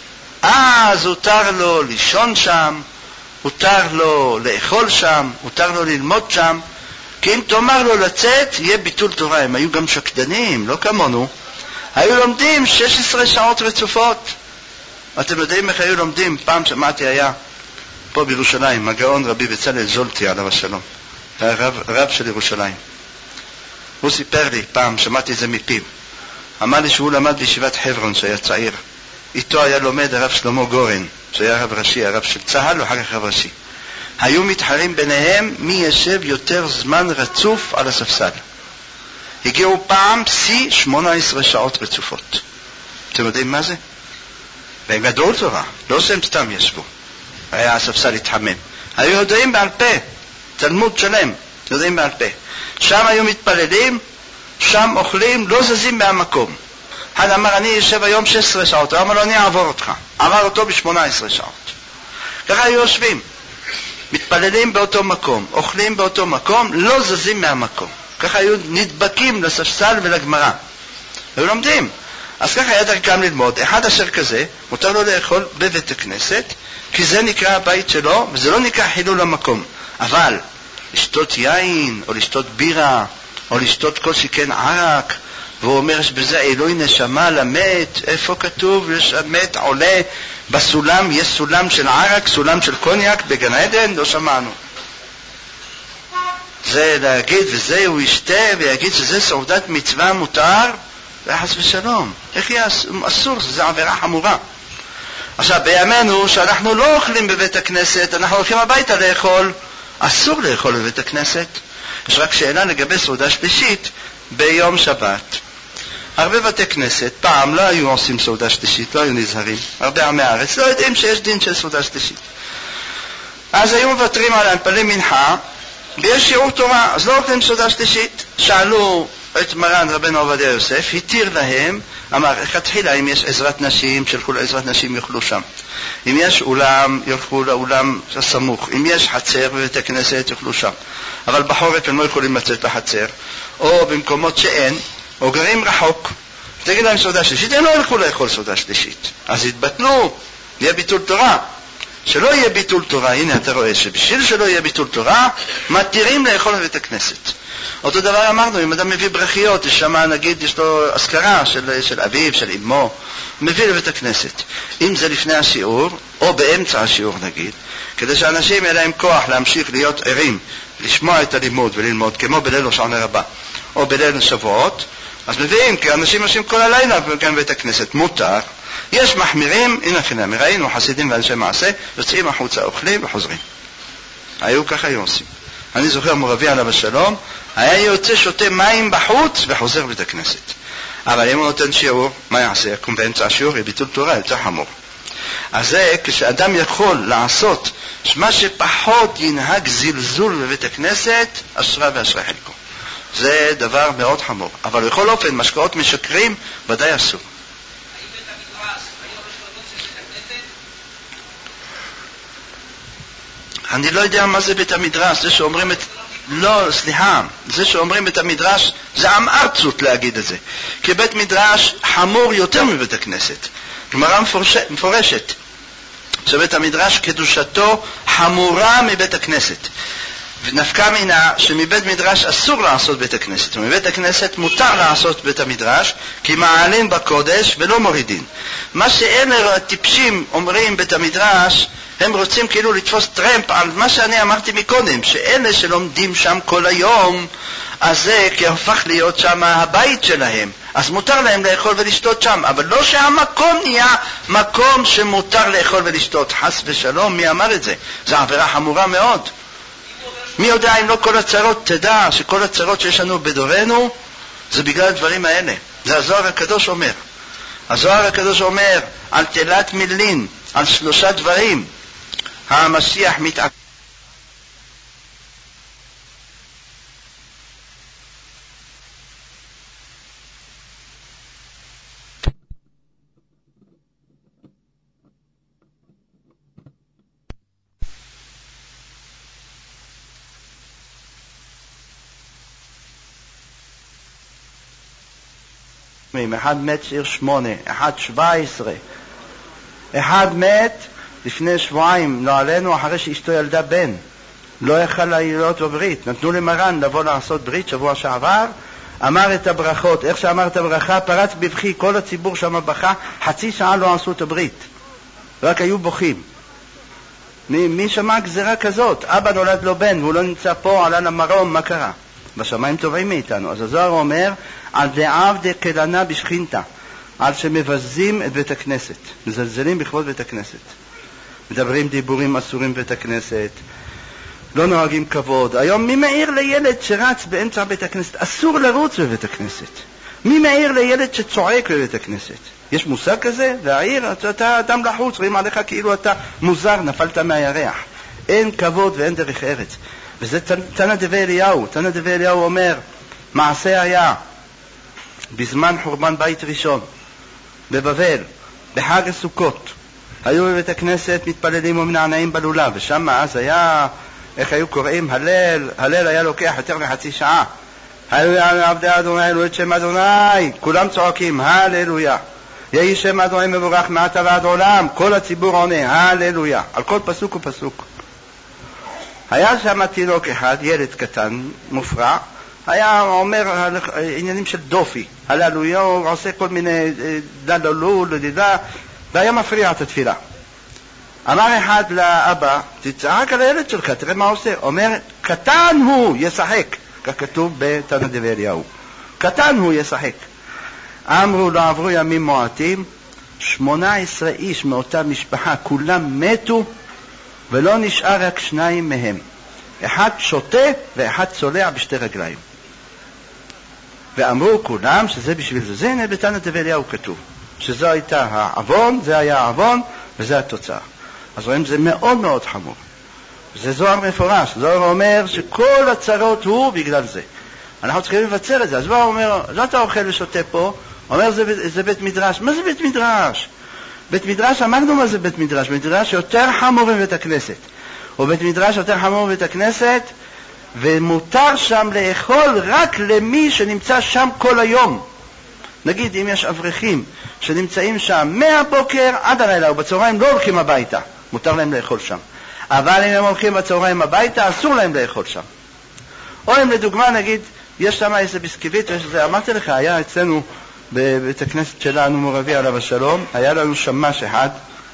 אז הותר לו לישון שם, הותר לו לאכול שם, הותר לו ללמוד שם, כי אם תאמר לו לצאת, יהיה ביטול תורה. הם היו גם שקדנים, לא כמונו. היו לומדים 16 שעות רצופות. אתם יודעים איך היו לומדים? פעם שמעתי היה פה בירושלים, הגאון רבי בצלאל זולטי עליו השלום, הרב של ירושלים. הוא סיפר לי פעם, שמעתי את זה מפיו, אמר לי שהוא למד בישיבת חברון שהיה צעיר, איתו היה לומד הרב שלמה גורן שהיה רב ראשי, הרב של צהל ואחר כך רב ראשי. היו מתחרים ביניהם מי ישב יותר זמן רצוף על הספסל. הגיעו פעם שיא 18 שעות רצופות. אתם יודעים מה זה? והם גדול תורה, לא שהם סתם ישבו, היה הספסל התחמם. היו יודעים בעל פה, תלמוד שלם, יודעים בעל פה. שם היו מתפללים, שם אוכלים, לא זזים מהמקום. אחד אמר, אני יושב היום 16 שעות, הוא אמר לו, אני אעבור אותך. עבר אותו ב-18 שעות. ככה היו יושבים, מתפללים באותו מקום, אוכלים באותו מקום, לא זזים מהמקום. ככה היו נדבקים לספסל ולגמרא. היו לומדים. אז ככה היה דרכם ללמוד. אחד אשר כזה, מותר לו לאכול בבית הכנסת, כי זה נקרא הבית שלו, וזה לא נקרא חילול המקום. אבל לשתות יין, או לשתות בירה, או לשתות כל שכן ערק, והוא אומר שבזה אלוהי נשמה למת, איפה כתוב? יש המת עולה בסולם, יש סולם של ערק, סולם של קוניאק בגן עדן, לא שמענו. זה להגיד, וזה הוא ישתה, ויגיד שזה סעודת מצווה מותר, וחס ושלום. איך יהיה אסור? זה עבירה חמורה. עכשיו, בימינו שאנחנו לא אוכלים בבית הכנסת, אנחנו הולכים הביתה לאכול, אסור לאכול בבית הכנסת. יש רק שאלה לגבי סעודה שלישית ביום שבת. הרבה בתי כנסת, פעם לא היו עושים סעודה שלישית, לא היו נזהרים. הרבה עמי הארץ לא יודעים שיש דין של סעודה שלישית. אז היו מוותרים על מתפללים מנחה, ויש שיעור תורה, אז לא אוכלים סעודה שלישית. שאלו את מרן רבנו עובדיה יוסף, התיר להם, אמר, תחילה אם יש עזרת נשים, שלחו לעזרת נשים יאכלו שם. אם יש אולם, ילכו לאולם הסמוך. אם יש חצר בבית הכנסת, יאכלו שם. אבל בחורף הם לא יכולים לצאת לחצר, או במקומות שאין, או גרים רחוק. תגיד להם סעודה שלישית, הם לא ילכו לאכול סעודה שלישית. אז יתבטלו, יהיה ביטול תורה. שלא יהיה ביטול תורה, הנה אתה רואה שבשביל שלא יהיה ביטול תורה, מתירים לאכול בבית הכנסת. אותו דבר אמרנו, אם אדם מביא ברכיות, יש שם נגיד, יש לו אזכרה של אביו, של אמו, מביא לבית הכנסת. אם זה לפני השיעור, או באמצע השיעור נגיד, כדי שאנשים יהיה להם כוח להמשיך להיות ערים, לשמוע את הלימוד וללמוד, כמו בליל הושענא רבה, או בליל שבועות, אז מביאים, כי אנשים עושים כל הלילה כאן בבית הכנסת, מותר. יש מחמירים, הנה חינם, ראינו חסידים ואנשי מעשה, יוצאים החוצה, אוכלים וחוזרים. היו ככה היו עושים. אני זוכר מורבי עליו השלום, היה יוצא שותה מים בחוץ וחוזר בבית הכנסת. אבל אם הוא נותן שיעור, מה יעשה? יקום באמצע השיעור, ביטול תורה, יותר חמור. אז זה כשאדם יכול לעשות מה שפחות ינהג זלזול בבית הכנסת, אשרה ואשרה חלקו. זה דבר מאוד חמור. אבל בכל אופן, משקאות משקרים, ודאי אסור. אני לא יודע מה זה בית המדרש, זה שאומרים את... לא, סליחה, זה שאומרים בית המדרש, זה עם ארצות להגיד את זה. כי בית מדרש חמור יותר מבית הכנסת. גמרא מפורשת, שבית המדרש קדושתו חמורה מבית הכנסת. ונפקא מינה שמבית מדרש אסור לעשות בית הכנסת, ומבית הכנסת מותר לעשות בית המדרש, כי מעלים בקודש ולא מורידים. מה שאלה הטיפשים אומרים בית המדרש, הם רוצים כאילו לתפוס טרמפ על מה שאני אמרתי מקודם, שאלה שלומדים שם כל היום, אז זה כי הפך להיות שם הבית שלהם, אז מותר להם לאכול ולשתות שם, אבל לא שהמקום נהיה מקום שמותר לאכול ולשתות. חס ושלום, מי אמר את זה? זו עבירה חמורה מאוד. מי יודע אם לא כל הצרות, תדע שכל הצרות שיש לנו בדורנו זה בגלל הדברים האלה. זה הזוהר הקדוש אומר. הזוהר הקדוש אומר על תלת מילין, על 3 דברים המשיח מתעקש. אחד מת שיר 8, אחד 17, אחד מת לפני שבועיים, לא עלינו, אחרי שאשתו ילדה בן, לא יכל להיות בברית, נתנו למרן לבוא לעשות ברית שבוע שעבר, אמר את הברכות, איך שאמר את הברכה, פרץ בבכי, כל הציבור שם בכה, חצי שעה לא עשו את הברית, רק היו בוכים. מי שמע גזירה כזאת? אבא נולד לו בן והוא לא נמצא פה, עלה למרום, מה קרה? בשמיים טובים מאיתנו. אז הזוהר אומר על דעב דקלנה בשכינתה, על שמבזים את בית הכנסת, מזלזלים בכבוד בית הכנסת, מדברים דיבורים אסורים בבית הכנסת, לא נוהגים כבוד. היום מי מעיר לילד שרץ באמצע בית הכנסת? אסור לרוץ בבית הכנסת. מי מעיר לילד שצועק בבית הכנסת? יש מושג כזה? להעיר, אתה אדם לחוץ, רואים עליך כאילו אתה מוזר, נפלת מהירח. אין כבוד ואין דרך ארץ. וזה תנא דבי אליהו. תנא דבי אליהו אומר, מעשה היה בזמן חורבן בית ראשון בבבל, בחג הסוכות, היו בבית הכנסת מתפללים ומנענעים בלולה, ושם אז היה, איך היו קוראים? הלל, הלל היה לוקח יותר מחצי שעה. הללויה עבדי אדוני אלוהי את שם אדוני, כולם צועקים הללויה, יהי שם אדוני מבורך מעתה ועד עולם, כל הציבור עונה הללויה על כל פסוק ופסוק. היה שם תינוק אחד, ילד קטן מופרע, היה אומר עניינים של דופי, הללויה, הוא עושה כל מיני דללו, לדידה, והיה מפריע את התפילה. אמר אחד לאבא, תצעק על הילד שלך, תראה מה עושה. אומר, קטן הוא, ישחק, ככתוב בתנא דבי אליהו, קטן הוא, ישחק. אמרו לו, עברו ימים מועטים, 18 איש מאותה משפחה, כולם מתו, ולא נשאר רק 2 מהם, אחד שותה ואחד צולע בשתי רגליים. ואמרו כולם שזה בשביל זה, זה הנה בתנא דבי אליהו כתוב, שזו הייתה העוון, זה היה העוון, וזה התוצאה. אז רואים, זה מאוד מאוד חמור. זה זוהר מפורש. זוהר אומר שכל הצרות הוא בגלל זה. אנחנו צריכים לבצר את זה. אז זוהר אומר, לא אתה אוכל ושותה פה, אומר זה בית מדרש. מה זה בית מדרש? בית מדרש, אמרנו מה זה בית מדרש. בית מדרש יותר חמור מבית הכנסת. ובית מדרש יותר חמור מבית הכנסת, ומותר שם לאכול רק למי שנמצא שם כל היום. נגיד, אם יש אברכים שנמצאים שם מהבוקר עד הלילה, ובצהריים לא הולכים הביתה, מותר להם לאכול שם. אבל אם הם הולכים בצהריים הביתה, אסור להם לאכול שם. או אם לדוגמה, נגיד, יש שם איזה ביסקוויט, אמרתי לך, היה אצלנו בבית הכנסת שלנו, מורבי עליו השלום, היה לנו שמש אחד,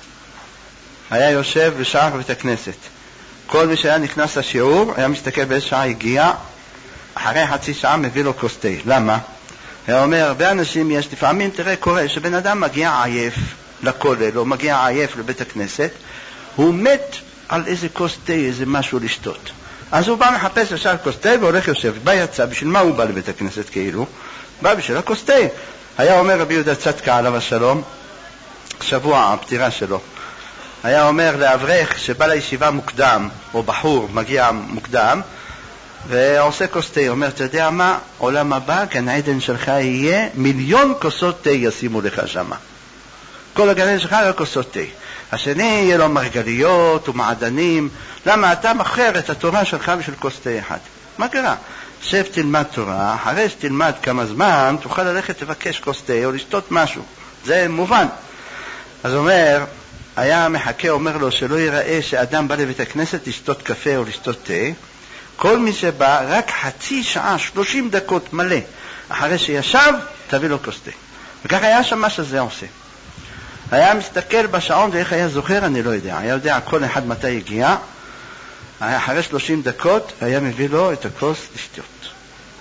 היה יושב בשער בית הכנסת. כל מי שהיה נכנס לשיעור, היה מסתכל באיזה שעה הגיע, אחרי חצי שעה מביא לו כוס תה. למה? היה אומר, הרבה אנשים יש, לפעמים תראה, קורה שבן אדם מגיע עייף לכולל, או מגיע עייף לבית הכנסת, הוא מת על איזה כוס תה, איזה משהו לשתות. אז הוא בא מחפש ישר כוס תה והולך יושב. בא יצא, בשביל מה הוא בא לבית הכנסת כאילו? בא בשביל הכוס תה. היה אומר רבי יהודה צדקה עליו השלום, שבוע הפטירה שלו, היה אומר לאברך שבא לישיבה מוקדם, או בחור מגיע מוקדם, ועושה כוס תה, אומר, אתה יודע מה? עולם הבא, גן עדן שלך יהיה 1,000,000 כוסות תה ישימו לך שמה. כל הגן עדן שלך יהיה כוסות תה. השני יהיה לו מרגליות ומעדנים. למה? אתה מכר את התורה שלך בשביל כוס תה אחד. מה קרה? שב תלמד תורה, אחרי שתלמד כמה זמן, תוכל ללכת לבקש כוס תה או לשתות משהו. זה מובן. אז אומר, היה מחכה, אומר לו, שלא ייראה שאדם בא לבית הכנסת לשתות קפה או לשתות תה. כל מי שבא, רק חצי שעה, 30 דקות מלא, אחרי שישב, תביא לו כוס תה. וכך היה שם מה שזה עושה. היה מסתכל בשעון, ואיך היה זוכר, אני לא יודע. היה יודע כל אחד מתי הגיע. אחרי 30 דקות, היה מביא לו את הכוס לשתות.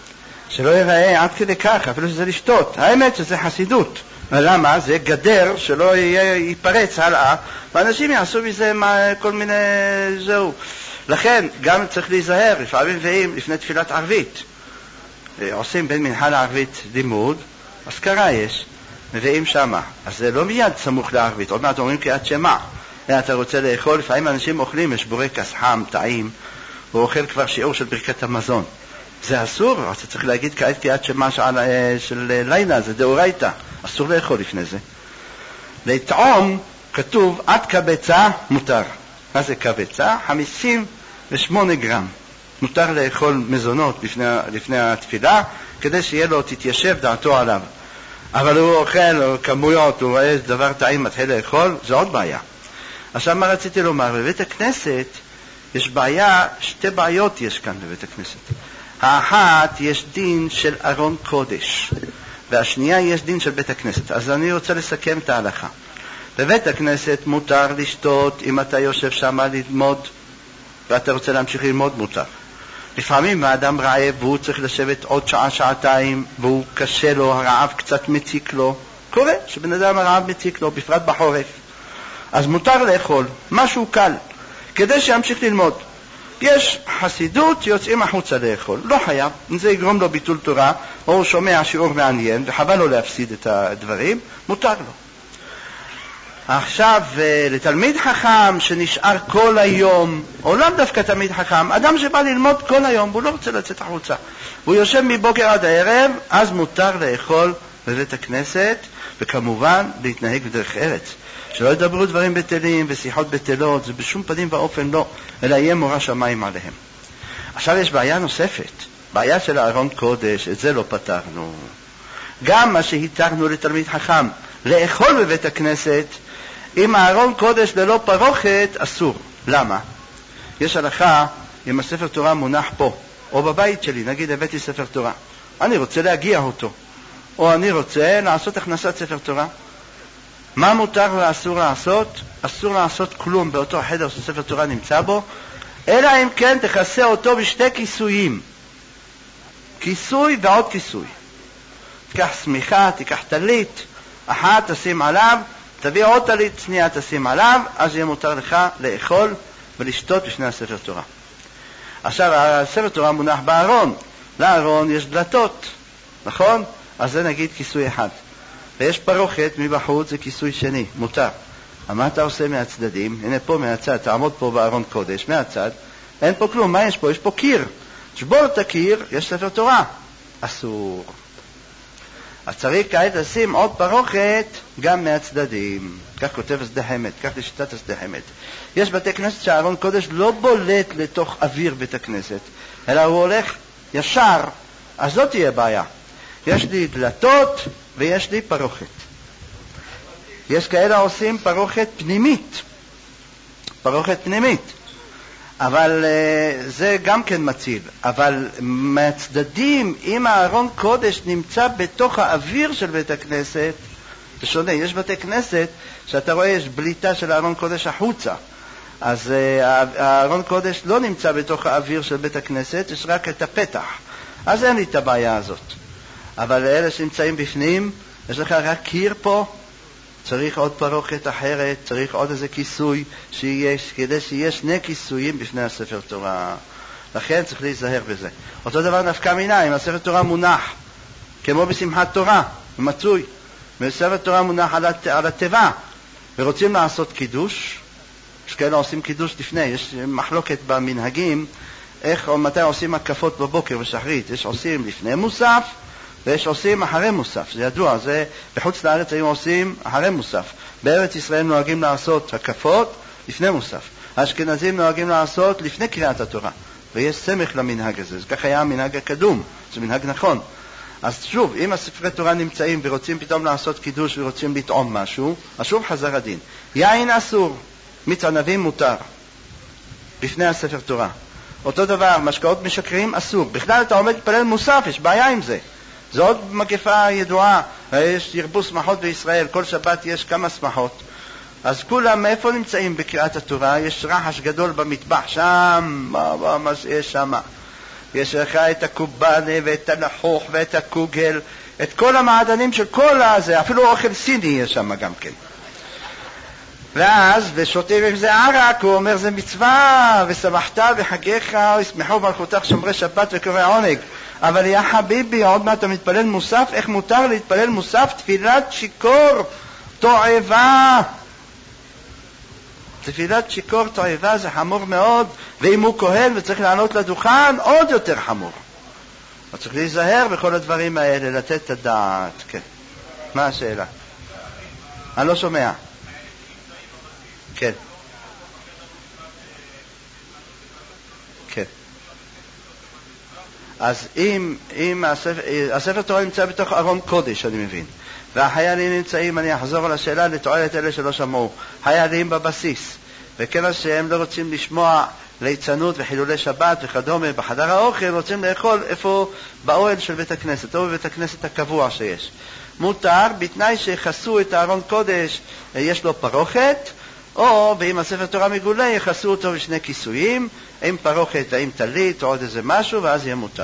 שלא ייראה עד כדי כך, אפילו שזה לשתות. האמת שזה חסידות. למה? זה גדר שלא ייפרץ הלאה, ואנשים יעשו מזה כל מיני זהו. לכן גם צריך להיזהר, לפעמים ואם לפני תפילת ערבית. עושים בין מנחה לערבית לימוד, אזכרה יש, מביאים שמה. אז זה לא מיד סמוך לערבית, עוד מעט אומרים קריאת שמע. אתה רוצה לאכול, לפעמים אנשים אוכלים, יש בורקס חם, טעים, הוא אוכל כבר שיעור של ברכת המזון. זה אסור, אתה צריך להגיד כעת קריאת שמע של לילה, זה דאורייתא, אסור לאכול לפני זה. לטעום כתוב עד קבצה מותר. מה זה קבצה? 58 גרם. מותר לאכול מזונות לפני התפילה, כדי שיהיה לו תתיישב דעתו עליו. אבל הוא אוכל כמויות, הוא רואה דבר טעים מתחיל לאכול, זה עוד בעיה. עכשיו מה רציתי לומר? בבית הכנסת יש בעיה, שתי בעיות יש כאן בבית הכנסת. האחת יש דין של ארון קודש, והשנייה יש דין של בית הכנסת. אז אני רוצה לסכם את ההלכה. בבית הכנסת מותר לשתות אם אתה יושב שם ללמוד, ואתה רוצה להמשיך ללמוד מותר. לפעמים האדם רעב והוא צריך לשבת עוד שעה, שעתיים, והוא קשה לו, הרעב קצת מציק לו. קורה שבן אדם הרעב מציק לו, בפרט בחורף. אז מותר לאכול משהו קל, כדי שימשיך ללמוד. יש חסידות שיוצאים החוצה לאכול, לא חייב, אם זה יגרום לו ביטול תורה, או הוא שומע שיעור מעניין, וחבל לו להפסיד את הדברים, מותר לו. עכשיו, לתלמיד חכם שנשאר כל היום, או לא דווקא תלמיד חכם, אדם שבא ללמוד כל היום, והוא לא רוצה לצאת החוצה, והוא יושב מבוקר עד הערב, אז מותר לאכול בבית הכנסת, וכמובן להתנהג בדרך ארץ. שלא ידברו דברים בטלים ושיחות בטלות, זה בשום פנים ואופן לא, אלא יהיה מורא שמיים עליהם. עכשיו יש בעיה נוספת, בעיה של הארון קודש, את זה לא פתרנו. גם מה שהתרנו לתלמיד חכם, לאכול בבית הכנסת, אם הארון קודש ללא פרוכת, אסור. למה? יש הלכה, אם הספר תורה מונח פה, או בבית שלי, נגיד הבאתי ספר תורה, אני רוצה להגיע אותו, או אני רוצה לעשות הכנסת ספר תורה. מה מותר ואסור לעשות? אסור לעשות כלום באותו חדר שספר תורה נמצא בו, אלא אם כן תכסה אותו בשתי כיסויים. כיסוי ועוד כיסוי. תיקח סמיכה, תיקח טלית, אחת תשים עליו, תביא עוד טלית שנייה תשים עליו, אז יהיה מותר לך לאכול ולשתות בשני הספר תורה. עכשיו, הספר תורה מונח בארון. לארון יש דלתות, נכון? אז זה נגיד כיסוי אחד. ויש פרוכת מבחוץ, זה כיסוי שני, מותר. מה אתה עושה מהצדדים? הנה פה מהצד, תעמוד פה בארון קודש, מהצד, אין פה כלום, מה יש פה? יש פה קיר. תשבור את הקיר, יש ספר תורה. אסור. אז צריך כעת לשים עוד פרוכת גם מהצדדים. כך כותב הסדחמת, כך לשיטת הסדחמת. יש בתי כנסת שהארון קודש לא בולט לתוך אוויר בית הכנסת, אלא הוא הולך ישר, אז זאת תהיה בעיה. יש לי דלתות ויש לי פרוכת. יש כאלה עושים פרוכת פנימית. פרוכת פנימית. אבל זה גם כן מציל. אבל מהצדדים, אם הארון קודש נמצא בתוך האוויר של בית הכנסת, זה שונה. יש בתי כנסת שאתה רואה יש בליטה של הארון קודש החוצה. אז הארון קודש לא נמצא בתוך האוויר של בית הכנסת, יש רק את הפתח. אז אין לי את הבעיה הזאת. אבל אלה שנמצאים בפנים, יש לך רק קיר פה, צריך עוד פרוכת אחרת, צריך עוד איזה כיסוי שיש, כדי שיהיה שני כיסויים בפני הספר תורה. לכן צריך להיזהר בזה. אותו דבר נפקא מינה, אם הספר תורה מונח, כמו בשמחת תורה, מצוי, וספר תורה מונח על הטבע, ורוצים לעשות קידוש, יש כאלה עושים קידוש לפני, יש מחלוקת במנהגים, איך או מתי עושים הקפות בבוקר ושחרית, יש עושים לפני מוסף, ויש עושים אחרי מוסף, זה ידוע, זה בחוץ לארץ היו עושים אחרי מוסף. בארץ ישראל נוהגים לעשות הקפות לפני מוסף. האשכנזים נוהגים לעשות לפני קריאת התורה. ויש סמך למנהג הזה, זה כך היה המנהג הקדום, זה מנהג נכון. אז שוב, אם הספרי תורה נמצאים ורוצים פתאום לעשות קידוש ורוצים לטעום משהו, אז שוב חזר הדין. יין אסור, מיץ ענבים מותר, לפני הספר תורה. אותו דבר, משקאות משקרים אסור. בכלל אתה עומד להתפלל מוסף, יש בעיה עם זה. זו עוד מגפה ידועה, יש ירבו שמחות בישראל, כל שבת יש כמה שמחות. אז כולם מאיפה נמצאים בקריאת התורה? יש רחש גדול במטבח, שם, מה שיש שם. יש לך את הקובאנה ואת הלחוך ואת הקוגל, את כל המעדנים של כל הזה, אפילו אוכל סיני יש שם גם כן. ואז, ושותים עם זה ערק, הוא אומר זה מצווה, ושמחת בחגיך, ישמחו מלכותך שומרי שבת וקורא עונג. אבל יא חביבי, עוד מעט אתה מתפלל מוסף, איך מותר להתפלל מוסף? תפילת שיכור תועבה. תפילת שיכור תועבה זה חמור מאוד, ואם הוא כהן וצריך לעלות לדוכן, עוד יותר חמור. אז צריך להיזהר בכל הדברים האלה, לתת את הדעת. כן. מה השאלה? אני לא שומע. כן. כן. אז אם הספר תורה נמצא בתוך ארון קודש, אני מבין, והחיילים נמצאים, אני אחזור על השאלה לתועלת אלה שלא שמעו, חיילים בבסיס, וכיוון שהם לא רוצים לשמוע ליצנות וחילולי שבת וכדומה בחדר האוכל, רוצים לאכול איפה? באוהל של בית הכנסת, או בבית הכנסת הקבוע שיש. מותר, בתנאי שיחסו את הארון קודש, יש לו פרוכת, או ואם הספר תורה מגולה יחסו אותו בשני כיסויים, עם פרוכת ועם טלית או עוד איזה משהו, ואז יהיה מותר.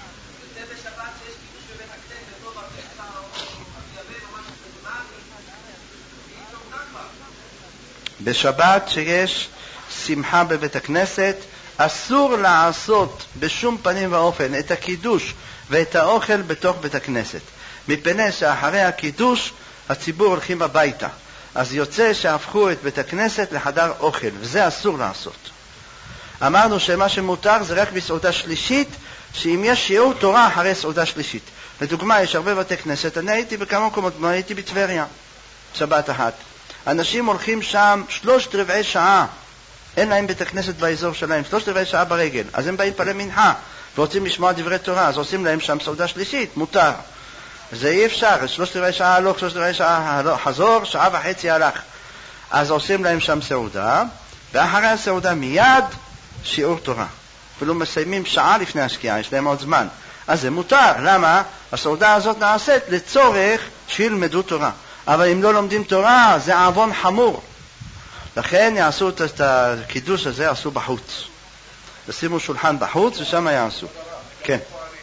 בשבת שיש שמחה בבית הכנסת, אסור לעשות בשום פנים ואופן את הקידוש ואת האוכל בתוך בית הכנסת, מפני שאחרי הקידוש הציבור הולכים הביתה, אז יוצא שהפכו את בית הכנסת לחדר אוכל, וזה אסור לעשות. אמרנו שמה שמותר זה רק בסעודה שלישית, שאם יש שיעור תורה אחרי סעודה שלישית. לדוגמה, יש הרבה בתי כנסת, אני הייתי בכמה מקומות, הייתי בטבריה, שבת אחת. אנשים הולכים שם 3/4 שעה, אין להם בית הכנסת באזור שלהם, 3/4 שעה ברגל, אז הם באים פעלי מנחה, ורוצים לשמוע דברי תורה, אז עושים להם שם סעודה שלישית, מותר. זה אי אפשר, 3/4 שעה הלוך, 3/4 שעה חזור, 1.5 שעה הלך. אז עושים להם שם סעודה, ואחרי הסעודה מיד שיעור תורה. אפילו מסיימים שעה לפני השקיעה, יש להם עוד זמן. אז זה מותר, למה? הסעודה הזאת נעשית לצורך שילמדו תורה. אבל אם לא לומדים תורה, זה עוון חמור. לכן יעשו את הקידוש הזה, יעשו בחוץ. ישימו שולחן בחוץ ושם יעשו. כן.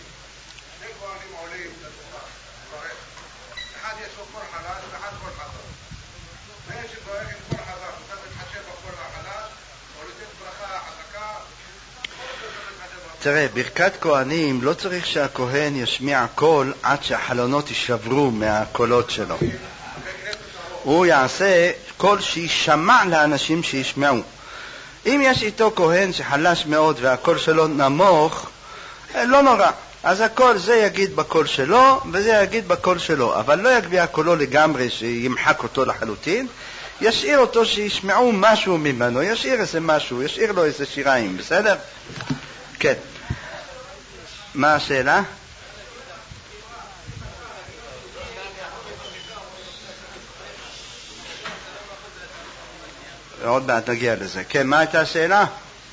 תראה, ברכת כהנים לא צריך שהכהן ישמיע קול עד שהחלונות יישברו מהקולות שלו. הוא יעשה קול שישמע לאנשים שישמעו. אם יש איתו כהן שחלש מאוד והקול שלו נמוך, לא נורא. אז הקול זה יגיד בקול שלו וזה יגיד בקול שלו, אבל לא יגביה קולו לגמרי שימחק אותו לחלוטין, ישאיר אותו שישמעו משהו ממנו, ישאיר איזה משהו, ישאיר לו איזה שיריים, בסדר? כן. מה השאלה? עוד מעט נגיע לזה. כן, מה הייתה השאלה?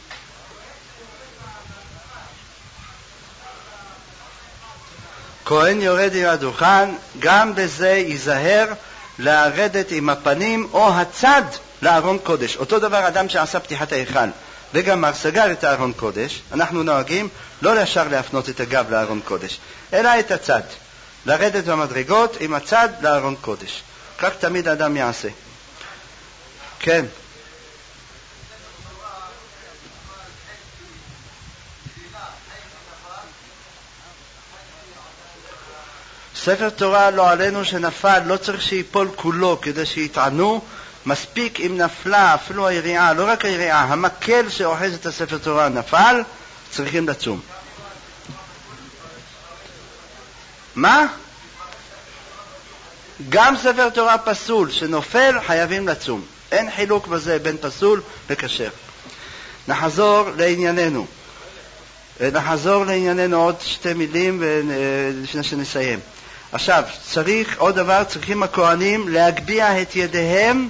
כהן יורד עם הדוכן, גם בזה ייזהר לרדת עם הפנים או הצד לארון קודש. אותו דבר אדם שעשה פתיחת ההיכל וגמר, סגר את הארון קודש, אנחנו נוהגים לא ישר להפנות את הגב לארון קודש, אלא את הצד, לרדת במדרגות עם הצד לארון קודש. כך תמיד אדם יעשה. כן. ספר תורה לא עלינו שנפל, לא צריך שיפול כולו כדי שיתענו, מספיק אם נפלה אפילו היריעה, לא רק היריעה, המקל שאוחז את הספר תורה נפל, צריכים לצום. מה? גם ספר תורה פסול שנופל חייבים לצום. אין חילוק בזה בין פסול וכשר. נחזור לענייננו עוד 2 מילים לפני שנסיים. עכשיו, עוד דבר, צריכים הכהנים להגביה את ידיהם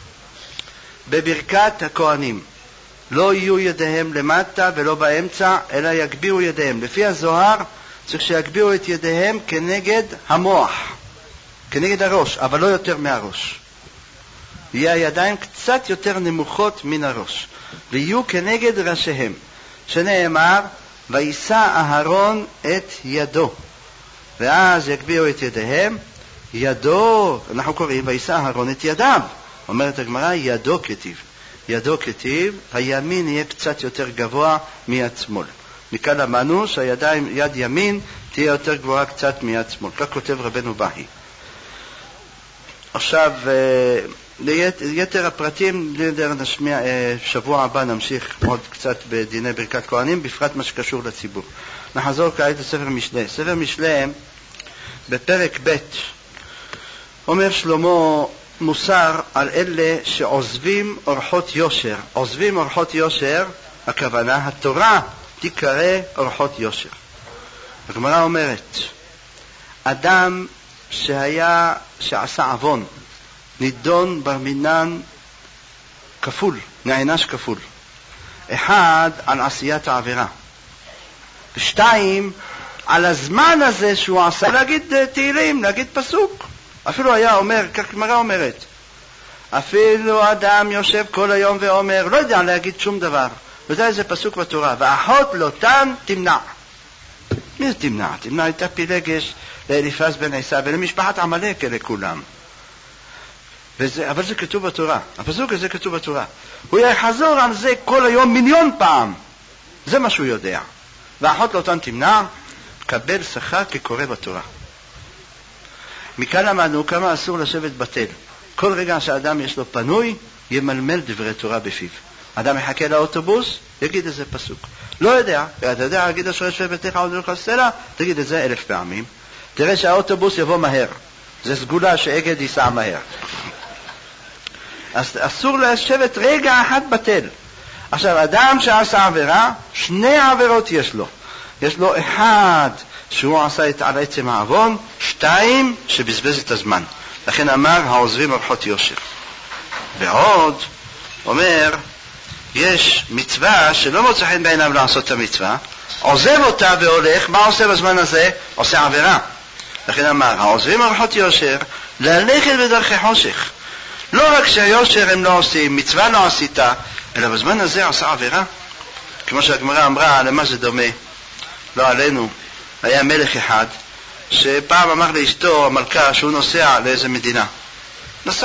בברכת הכהנים. לא יהיו ידיהם למטה ולא באמצע, אלא יגביהו ידיהם. לפי הזוהר צריך שיגביהו את ידיהם כנגד המוח, כנגד הראש, אבל לא יותר מהראש. יהיה הידיים קצת יותר נמוכות מן הראש, ויהיו כנגד ראשיהם, שנאמר וישא אהרון את ידו, ואז יגביאו את ידיהם, ידו, אנחנו קוראים וישא אהרון את ידיו, אומרת הגמרא ידו כתיב, ידו כתיב, הימין יהיה קצת יותר גבוה מיד שמאל. מכאן למדנו שיד ימין תהיה יותר גבוהה קצת מיד שמאל, כך כותב רבנו בהי. עכשיו ליתר הפרטים נשמיע, שבוע הבא נמשיך עוד קצת בדיני ברכת כהנים, בפרט מה שקשור לציבור. נחזור כעת לספר משלי. ספר משלי בפרק ב' אומר שלמה מוסר על אלה שעוזבים אורחות יושר. עוזבים אורחות יושר, הכוונה התורה תיקרא אורחות יושר. הגמרא אומרת, אדם שעשה עוון נידון ברמינן כפול, נענש כפול. אחד, על עשיית העבירה. ושתיים, על הזמן הזה שהוא עשה להגיד תהילים, להגיד פסוק. אפילו היה אומר, כך גמרא אומרת, אפילו אדם יושב כל היום ואומר, לא יודע להגיד שום דבר. לא יודע איזה פסוק בתורה, ואחות לוטן תמנע. מי זה תמנע? תמנע הייתה פילגש לאליפז בן עשיו ולמשפחת עמלק אלה כולם. אבל זה כתוב בתורה, הפסוק הזה כתוב בתורה. הוא יחזור על זה כל היום 1,000,000 פעם. זה מה שהוא יודע. ואחות לוטן תמנע, קבל שכר כקורא בתורה. מכאן למדנו כמה אסור לשבת בתל. כל רגע שהאדם יש לו פנוי, ימלמל דברי תורה בפיו. אדם יחכה לאוטובוס, יגיד איזה פסוק. לא יודע, אתה יודע, להגיד אשר יושב ביתך עוד לא חסלה, תגיד את זה 1,000 פעמים. תראה שהאוטובוס יבוא מהר. זה סגולה שאגד ייסע מהר. אז אסור לשבת רגע אחד בתל. עכשיו, אדם שעשה עבירה, 2 עבירות יש לו. יש לו 1, שהוא עשה על עצם העוון, 2, שבזבז את הזמן. לכן אמר, העוזבים אורחות יושר. ועוד, אומר, יש מצווה שלא מוצא חן בעיניו לעשות את המצווה, עוזב אותה והולך, מה עושה בזמן הזה? עושה עבירה. לכן אמר, העוזבים אורחות יושר, ללכת בדרכי חושך. לא רק שהיושר הם לא עושים, מצווה לא עשית, אלא בזמן הזה עושה עבירה. כמו שהגמרא אמרה, למה זה דומה? לא עלינו. היה מלך אחד, שפעם אמר לאשתו, המלכה, שהוא נוסע לאיזה מדינה. נסע.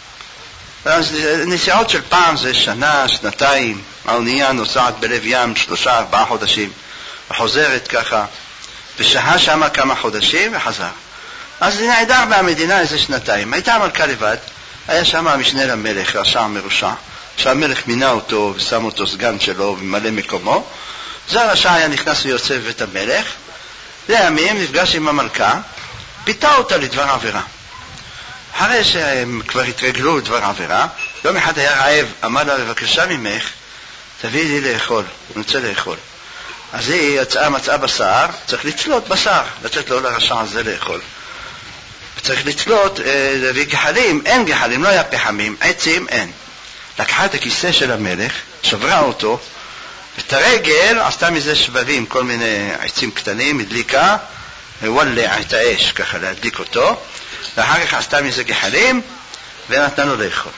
נסיעות של פעם זה שנה, שנתיים, האונייה נוסעת בלב ים 3-4 חודשים, וחוזרת ככה, ושהה שמה כמה חודשים וחזר. אז זה נעדר מהמדינה איזה 2. הייתה המלכה לבד, היה שם המשנה למלך, רשע מרושע, שהמלך מינה אותו ושם אותו סגן שלו וממלא מקומו. זה הרשע היה נכנס ויוצא בבית המלך, לימים נפגש עם המלכה, פיתה אותה לדבר עבירה. אחרי שהם כבר התרגלו לדבר עבירה, יום אחד היה רעב, אמר לה, בבקשה ממך, תביאי לי לאכול, הוא רוצה לאכול. אז היא מצאה בשר, צריך לצלות בשר, לתת לו לרשע הזה לאכול. צריך לצלות, להביא גחלים, אין גחלים, לא היה פחמים, עצים אין. לקחה את הכיסא של המלך, שברה אותו, ואת הרגל עשתה מזה שבבים, כל מיני עצים קטנים, הדליקה, וולע את האש, ככה להדליק אותו, ואחר כך עשתה מזה גחלים, ונתנה לו לאכול.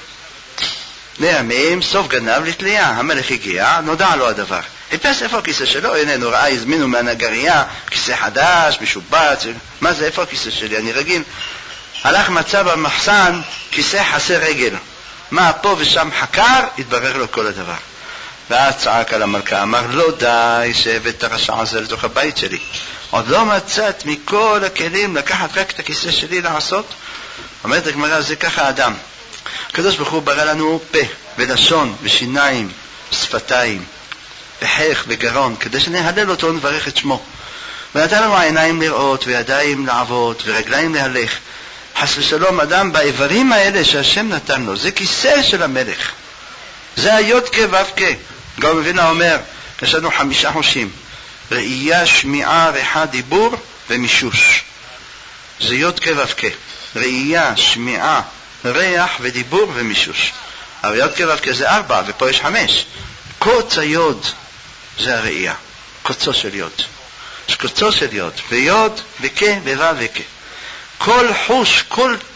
לימים, סוף גנב לתלייה, המלך הגיע, נודע לו הדבר. חיפש איפה הכיסא שלו, הנה ראה, הזמינו מהנגריה, כיסא חדש, משובץ, מה זה, איפה הכיסא שלי, אני רגיל. הלך מצא במחסן, כיסא חסר רגל. מה פה ושם חקר, התברר לו כל הדבר. ואז צעק על המלכה, אמר, לא די שהבאת הרשע הזה לתוך הבית שלי. עוד לא מצאת מכל הכלים לקחת רק את הכיסא שלי לעשות? אומרת הגמרא, זה ככה אדם. הקדוש ברוך הוא ברא לנו פה ולשון ושיניים, שפתיים, וחך וגרון, כדי שנהלל אותו ונברך את שמו. ונתן לנו עיניים לראות וידיים לעבוד ורגליים להלך. חס ושלום, אדם באיברים האלה שהשם נתן לו, זה כיסא של המלך. זה היוד כו' כ'. גם מבינה אומר, יש לנו 5 חושים. ראייה, שמיעה, ריחה, דיבור ומישוש. זה יוד כו' כ'. ראייה, שמיעה, ריח ודיבור ומישוש. אבל יוד כו' כ' זה 4 ופה יש 5. קוץ היוד זה הראייה. קוצו של יוד. יש קוצו של יוד. ויוד וכ' וו' וכ'. כל חוש, כל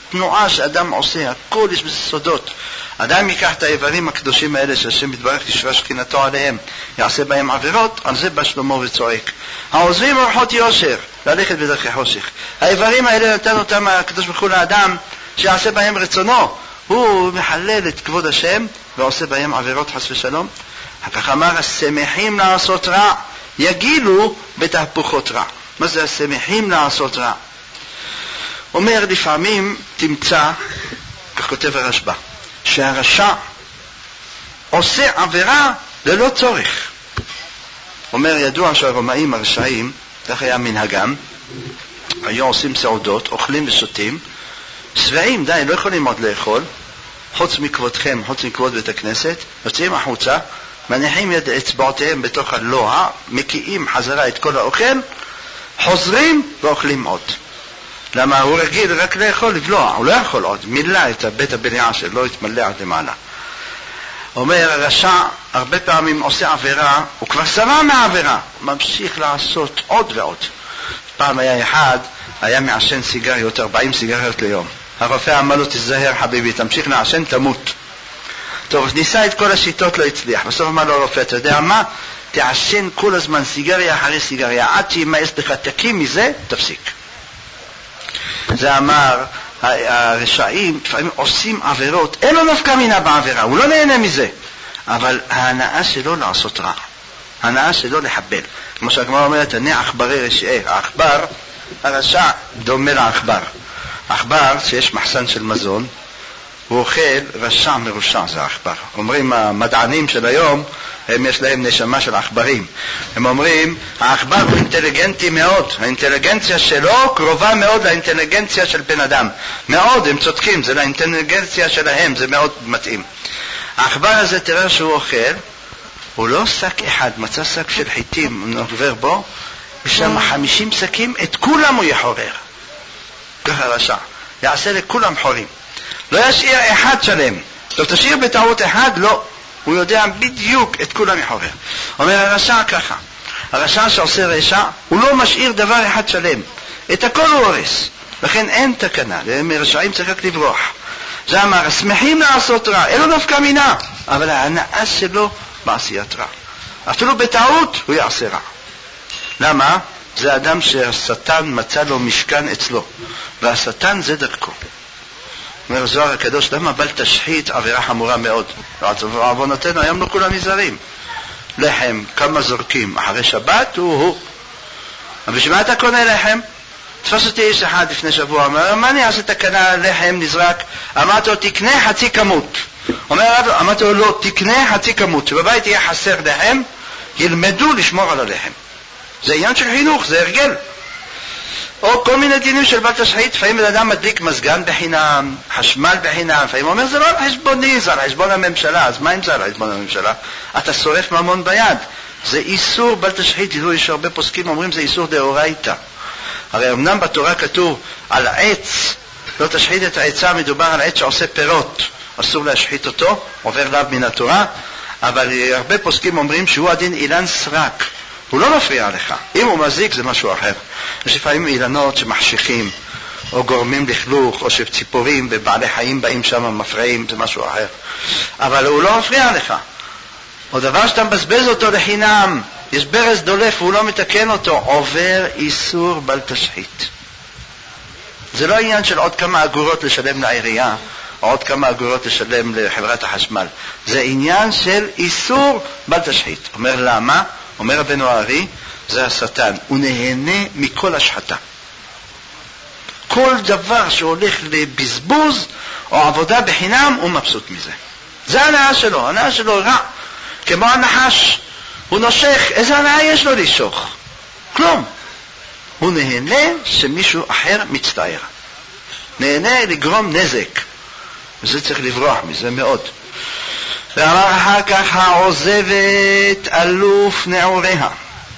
תנועה שאדם עושה, הכל יש בזה סודות. אדם ייקח את האיברים הקדושים האלה שהשם יתברך ישרה שכינתו עליהם, יעשה בהם עבירות, על זה בא שלמה וצועק. העוזבים אורחות יושר, ללכת בדרכי חושך. האיברים האלה נתן אותם הקדוש ברוך הוא לאדם, שיעשה בהם רצונו. הוא מחלל את כבוד השם, ועושה בהם עבירות חס ושלום. כך אמר, השמחים לעשות רע, יגילו בתהפוכות רע. מה זה השמחים לעשות רע? אומר, לפעמים תמצא, כך כותב הרשב"א, שהרשע עושה עבירה ללא צורך. אומר, ידוע שהרומאים הרשעים, כך היה מנהגם, היו עושים סעודות, אוכלים ושותים, שבעים, די, לא יכולים עוד לאכול, חוץ מכבודכם, חוץ מכבוד בית הכנסת, יוצאים החוצה, מניחים יד אצבעותיהם בתוך הלוע, מקיאים חזרה את כל האוכל, חוזרים ואוכלים עוד. למה הוא רגיל רק לאכול, לבלוע, הוא לא יכול עוד, מילא את בית הבליעה שלו, התמלא עד למעלה. אומר, הרשע הרבה פעמים עושה עבירה, הוא כבר שבע מהעבירה, ממשיך לעשות עוד ועוד. פעם היה אחד, היה מעשן סיגריות, 40 סיגריות ליום. הרופא אמר לו, תזהר חביבי, תמשיך לעשן, תמות. טוב, ניסה את כל השיטות, לא הצליח. בסוף אמר לו הרופא, אתה יודע מה? תעשן כל הזמן סיגריה אחרי סיגריה, עד שימאס לך, תקים מזה, תפסיק. זה אמר, הרשעים לפעמים עושים עבירות, אין לו נפקא מינה בעבירה, הוא לא נהנה מזה, אבל ההנאה שלו לעשות רע, ההנאה שלו לחבל. כמו שהגמרא אומרת, אני עכברי רשעי. העכבר, הרשע דומה לעכבר. עכבר שיש מחסן של מזון, הוא אוכל רשע מרושע, זה העכבר. אומרים המדענים של היום, הם יש להם נשמה של עכברים. הם אומרים, העכבר הוא אינטליגנטי מאוד, האינטליגנציה שלו קרובה מאוד לאינטליגנציה של בן אדם. מאוד, הם צודקים, זה לאינטליגנציה שלהם, זה מאוד מתאים. העכבר הזה, תראה שהוא אוכל, הוא לא שק אחד, מצא שק של חיטים, הוא עובר בו, יש שם 50 שקים, את כולם הוא יחורר. ככה רשע, יעשה לכולם חורים. לא ישאיר אחד שלם. טוב, תשאיר בטעות אחד, לא. הוא יודע בדיוק את כולם יחורר. אומר הרשע ככה, הרשע שעושה רשע, הוא לא משאיר דבר אחד שלם. את הכל הוא הורס. לכן אין תקנה, מרשעים צריך רק לברוח. זה אמר, השמחים לעשות רע, אין לו נפקא מינה, אבל ההנאה שלו בעשיית רע. אפילו בטעות הוא יעשה רע. למה? זה אדם שהשטן מצא לו משכן אצלו, והשטן זה דרכו. אומר זוהר הקדוש, למה בל תשחית עבירה חמורה מאוד? עוונותינו היום לא כולם נזהרים. לחם, כמה זורקים, אחרי שבת הוא. אבל בשביל מה אתה קונה לחם? תפס אותי איש אחד לפני שבוע, אומר, מה אני אעשה תקנה לחם נזרק? אמרתי לו, תקנה חצי כמות. אמרתי לו, לא, תקנה חצי כמות, שבבית יהיה חסר לחם, ילמדו לשמור על הלחם. זה עניין של חינוך, זה הרגל. או כל מיני דינים של בל תשחית, לפעמים אדם מדליק מזגן בחינם, חשמל בחינם, לפעמים הוא אומר, זה לא על חשבוני, זה על חשבון הממשלה. אז מה אם זה על חשבון הממשלה? אתה שורף ממון ביד. זה איסור בל תשחית, יש הרבה פוסקים אומרים, זה איסור דאורייתא. הרי אמנם בתורה כתוב על עץ, לא תשחית את העצה, מדובר על עץ שעושה פירות, אסור להשחית אותו, עובר לאו מן התורה, אבל הרבה פוסקים אומרים שהוא הדין אילן סרק, הוא לא מפריע לך. אם הוא מזיק זה משהו אחר. יש לפעמים אילנות שמחשיכים, או גורמים לכלוך, או שציפורים ובעלי חיים באים שם מפריעים, זה משהו אחר. אבל הוא לא מפריע לך. או דבר שאתה מבזבז אותו לחינם, יש ברז דולף והוא לא מתקן אותו, עובר איסור בל תשחית. זה לא עניין של עוד כמה אגורות לשלם לעירייה, או עוד כמה אגורות לשלם לחברת החשמל. זה עניין של איסור בל תשחית. אומר למה? אומר רבנו הארי, זה השטן, הוא נהנה מכל השחתה. כל דבר שהולך לבזבוז או עבודה בחינם, הוא מבסוט מזה. זה הנאה שלו, הנאה שלו רע. כמו הנחש, הוא נושך, איזה הנאה יש לו לשוך? כלום. הוא נהנה שמישהו אחר מצטער. נהנה לגרום נזק. וזה צריך לברוח מזה מאוד. ואמר אחר כך, העוזבת אלוף נעוריה.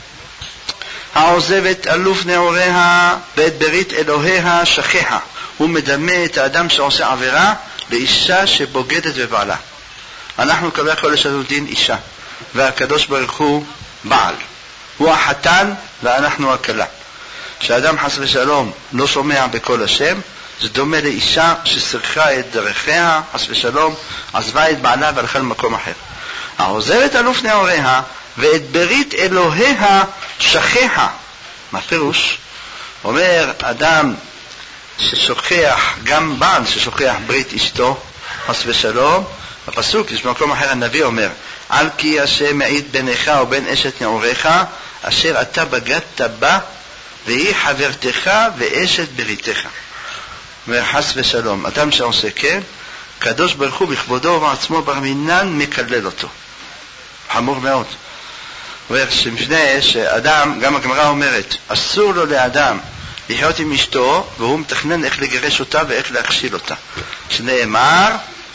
העוזבת אלוף נעוריה ואת ברית אלוהיה שכחה. הוא מדמה את האדם שעושה עבירה לאישה שבוגדת בבעלה. אנחנו כלל כל השנו דין אישה, והקדוש ברוך הוא בעל. הוא החתן ואנחנו הכלה. כשאדם חס ושלום לא שומע בקול השם, זה דומה לאישה שסרחה את דרכיה, חס ושלום, עזבה את בעלה והלכה למקום אחר. העוזבת על אופני הוריה, ואת ברית אלוהיה שכחה. מה פירוש? אומר אדם ששוכח, גם בעל ששוכח ברית אשתו, חס ושלום, בפסוק, יש במקום אחר הנביא אומר, על כי השם מעיד בינך ובין אשת נעוריך, אשר אתה בגדת בה, והיא חברתך ואשת בריתך. אומר חס ושלום, אדם שעושה כן, קדוש ברוך הוא בכבודו ובעצמו בר מינן מקלל אותו. חמור מאוד. אומר שמפני שאדם, גם הגמרא אומרת, אסור לו לאדם לחיות עם אשתו, והוא מתכנן איך לגרש אותה ואיך להכשיל אותה. שנאמר,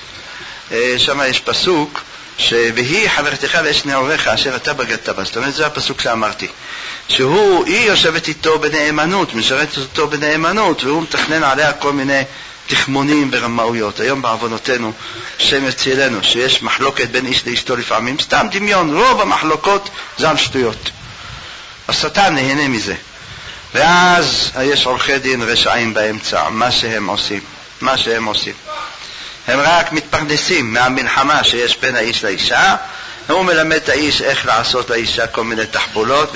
שם יש פסוק, והיא חברתך ואשת נעוריך אשר אתה בגדת בה. זאת אומרת, זה הפסוק שאמרתי. היא יושבת איתו בנאמנות, משרתת אותו בנאמנות, והוא מתכנן עליה כל מיני תחמונים ורמאויות. היום בעוונותינו, שם יצילנו, שיש מחלוקת בין איש לאשתו לפעמים, סתם דמיון, רוב המחלוקות זה על שטויות. השטן נהנה מזה. ואז יש עורכי דין רשעים באמצע, מה שהם עושים. הם רק מתפרנסים מהמלחמה שיש בין האיש לאישה, הוא מלמד את האיש איך לעשות לאישה כל מיני תחבולות,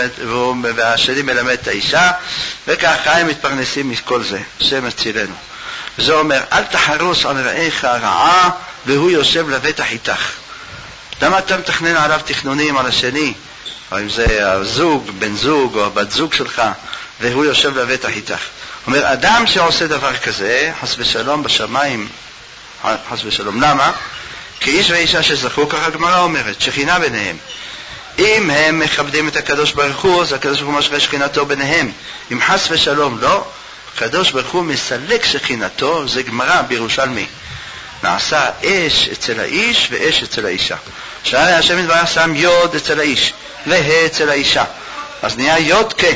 והשני מלמד את האישה, וככה הם מתפרנסים מכל זה. השם יצילנו. זה אומר, אל תחרוס על רעיך רעה, והוא יושב לבטח איתך. למה אתה מתכנן עליו תכנונים על השני? או אם זה הזוג, בן זוג או בת זוג שלך, והוא יושב לבטח איתך. אומר, אדם שעושה דבר כזה, חס ושלום בשמיים, חס ושלום. למה? כי איש ואישה שזכו, ככה הגמרא אומרת, שכינה ביניהם. אם הם מכבדים את הקדוש ברוך הוא, אז הקדוש ברוך הוא משרה שכינתו ביניהם. אם חס ושלום לא, הקדוש ברוך הוא מסלק שכינתו, זה גמרא בירושלמי. נעשה אש אצל האיש ואש אצל האישה. שהרי השם יתברך שם יוד אצל האיש והה אצל האישה. אז נהיה יוד כ.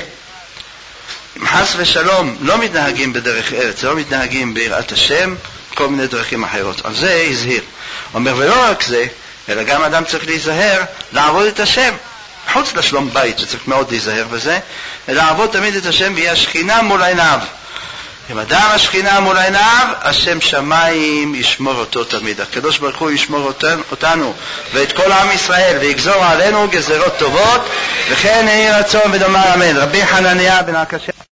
אם חס ושלום לא מתנהגים בדרך ארץ, לא מתנהגים ביראת השם, כל מיני דרכים אחרות. על זה הזהיר. אומר, ולא רק זה, אלא גם אדם צריך להיזהר לעבוד את השם. חוץ לשלום בית, שצריך מאוד להיזהר בזה, לעבוד תמיד את השם, ויהיה השכינה מול עיניו. אם אדם השכינה מול עיניו, השם שמיים ישמור אותו תמיד. הקדוש ברוך הוא ישמור אותנו ואת כל עם ישראל, ויגזור עלינו גזרות טובות, וכן יהי רצון ונאמר אמן. רבי חנניה בן עקשיא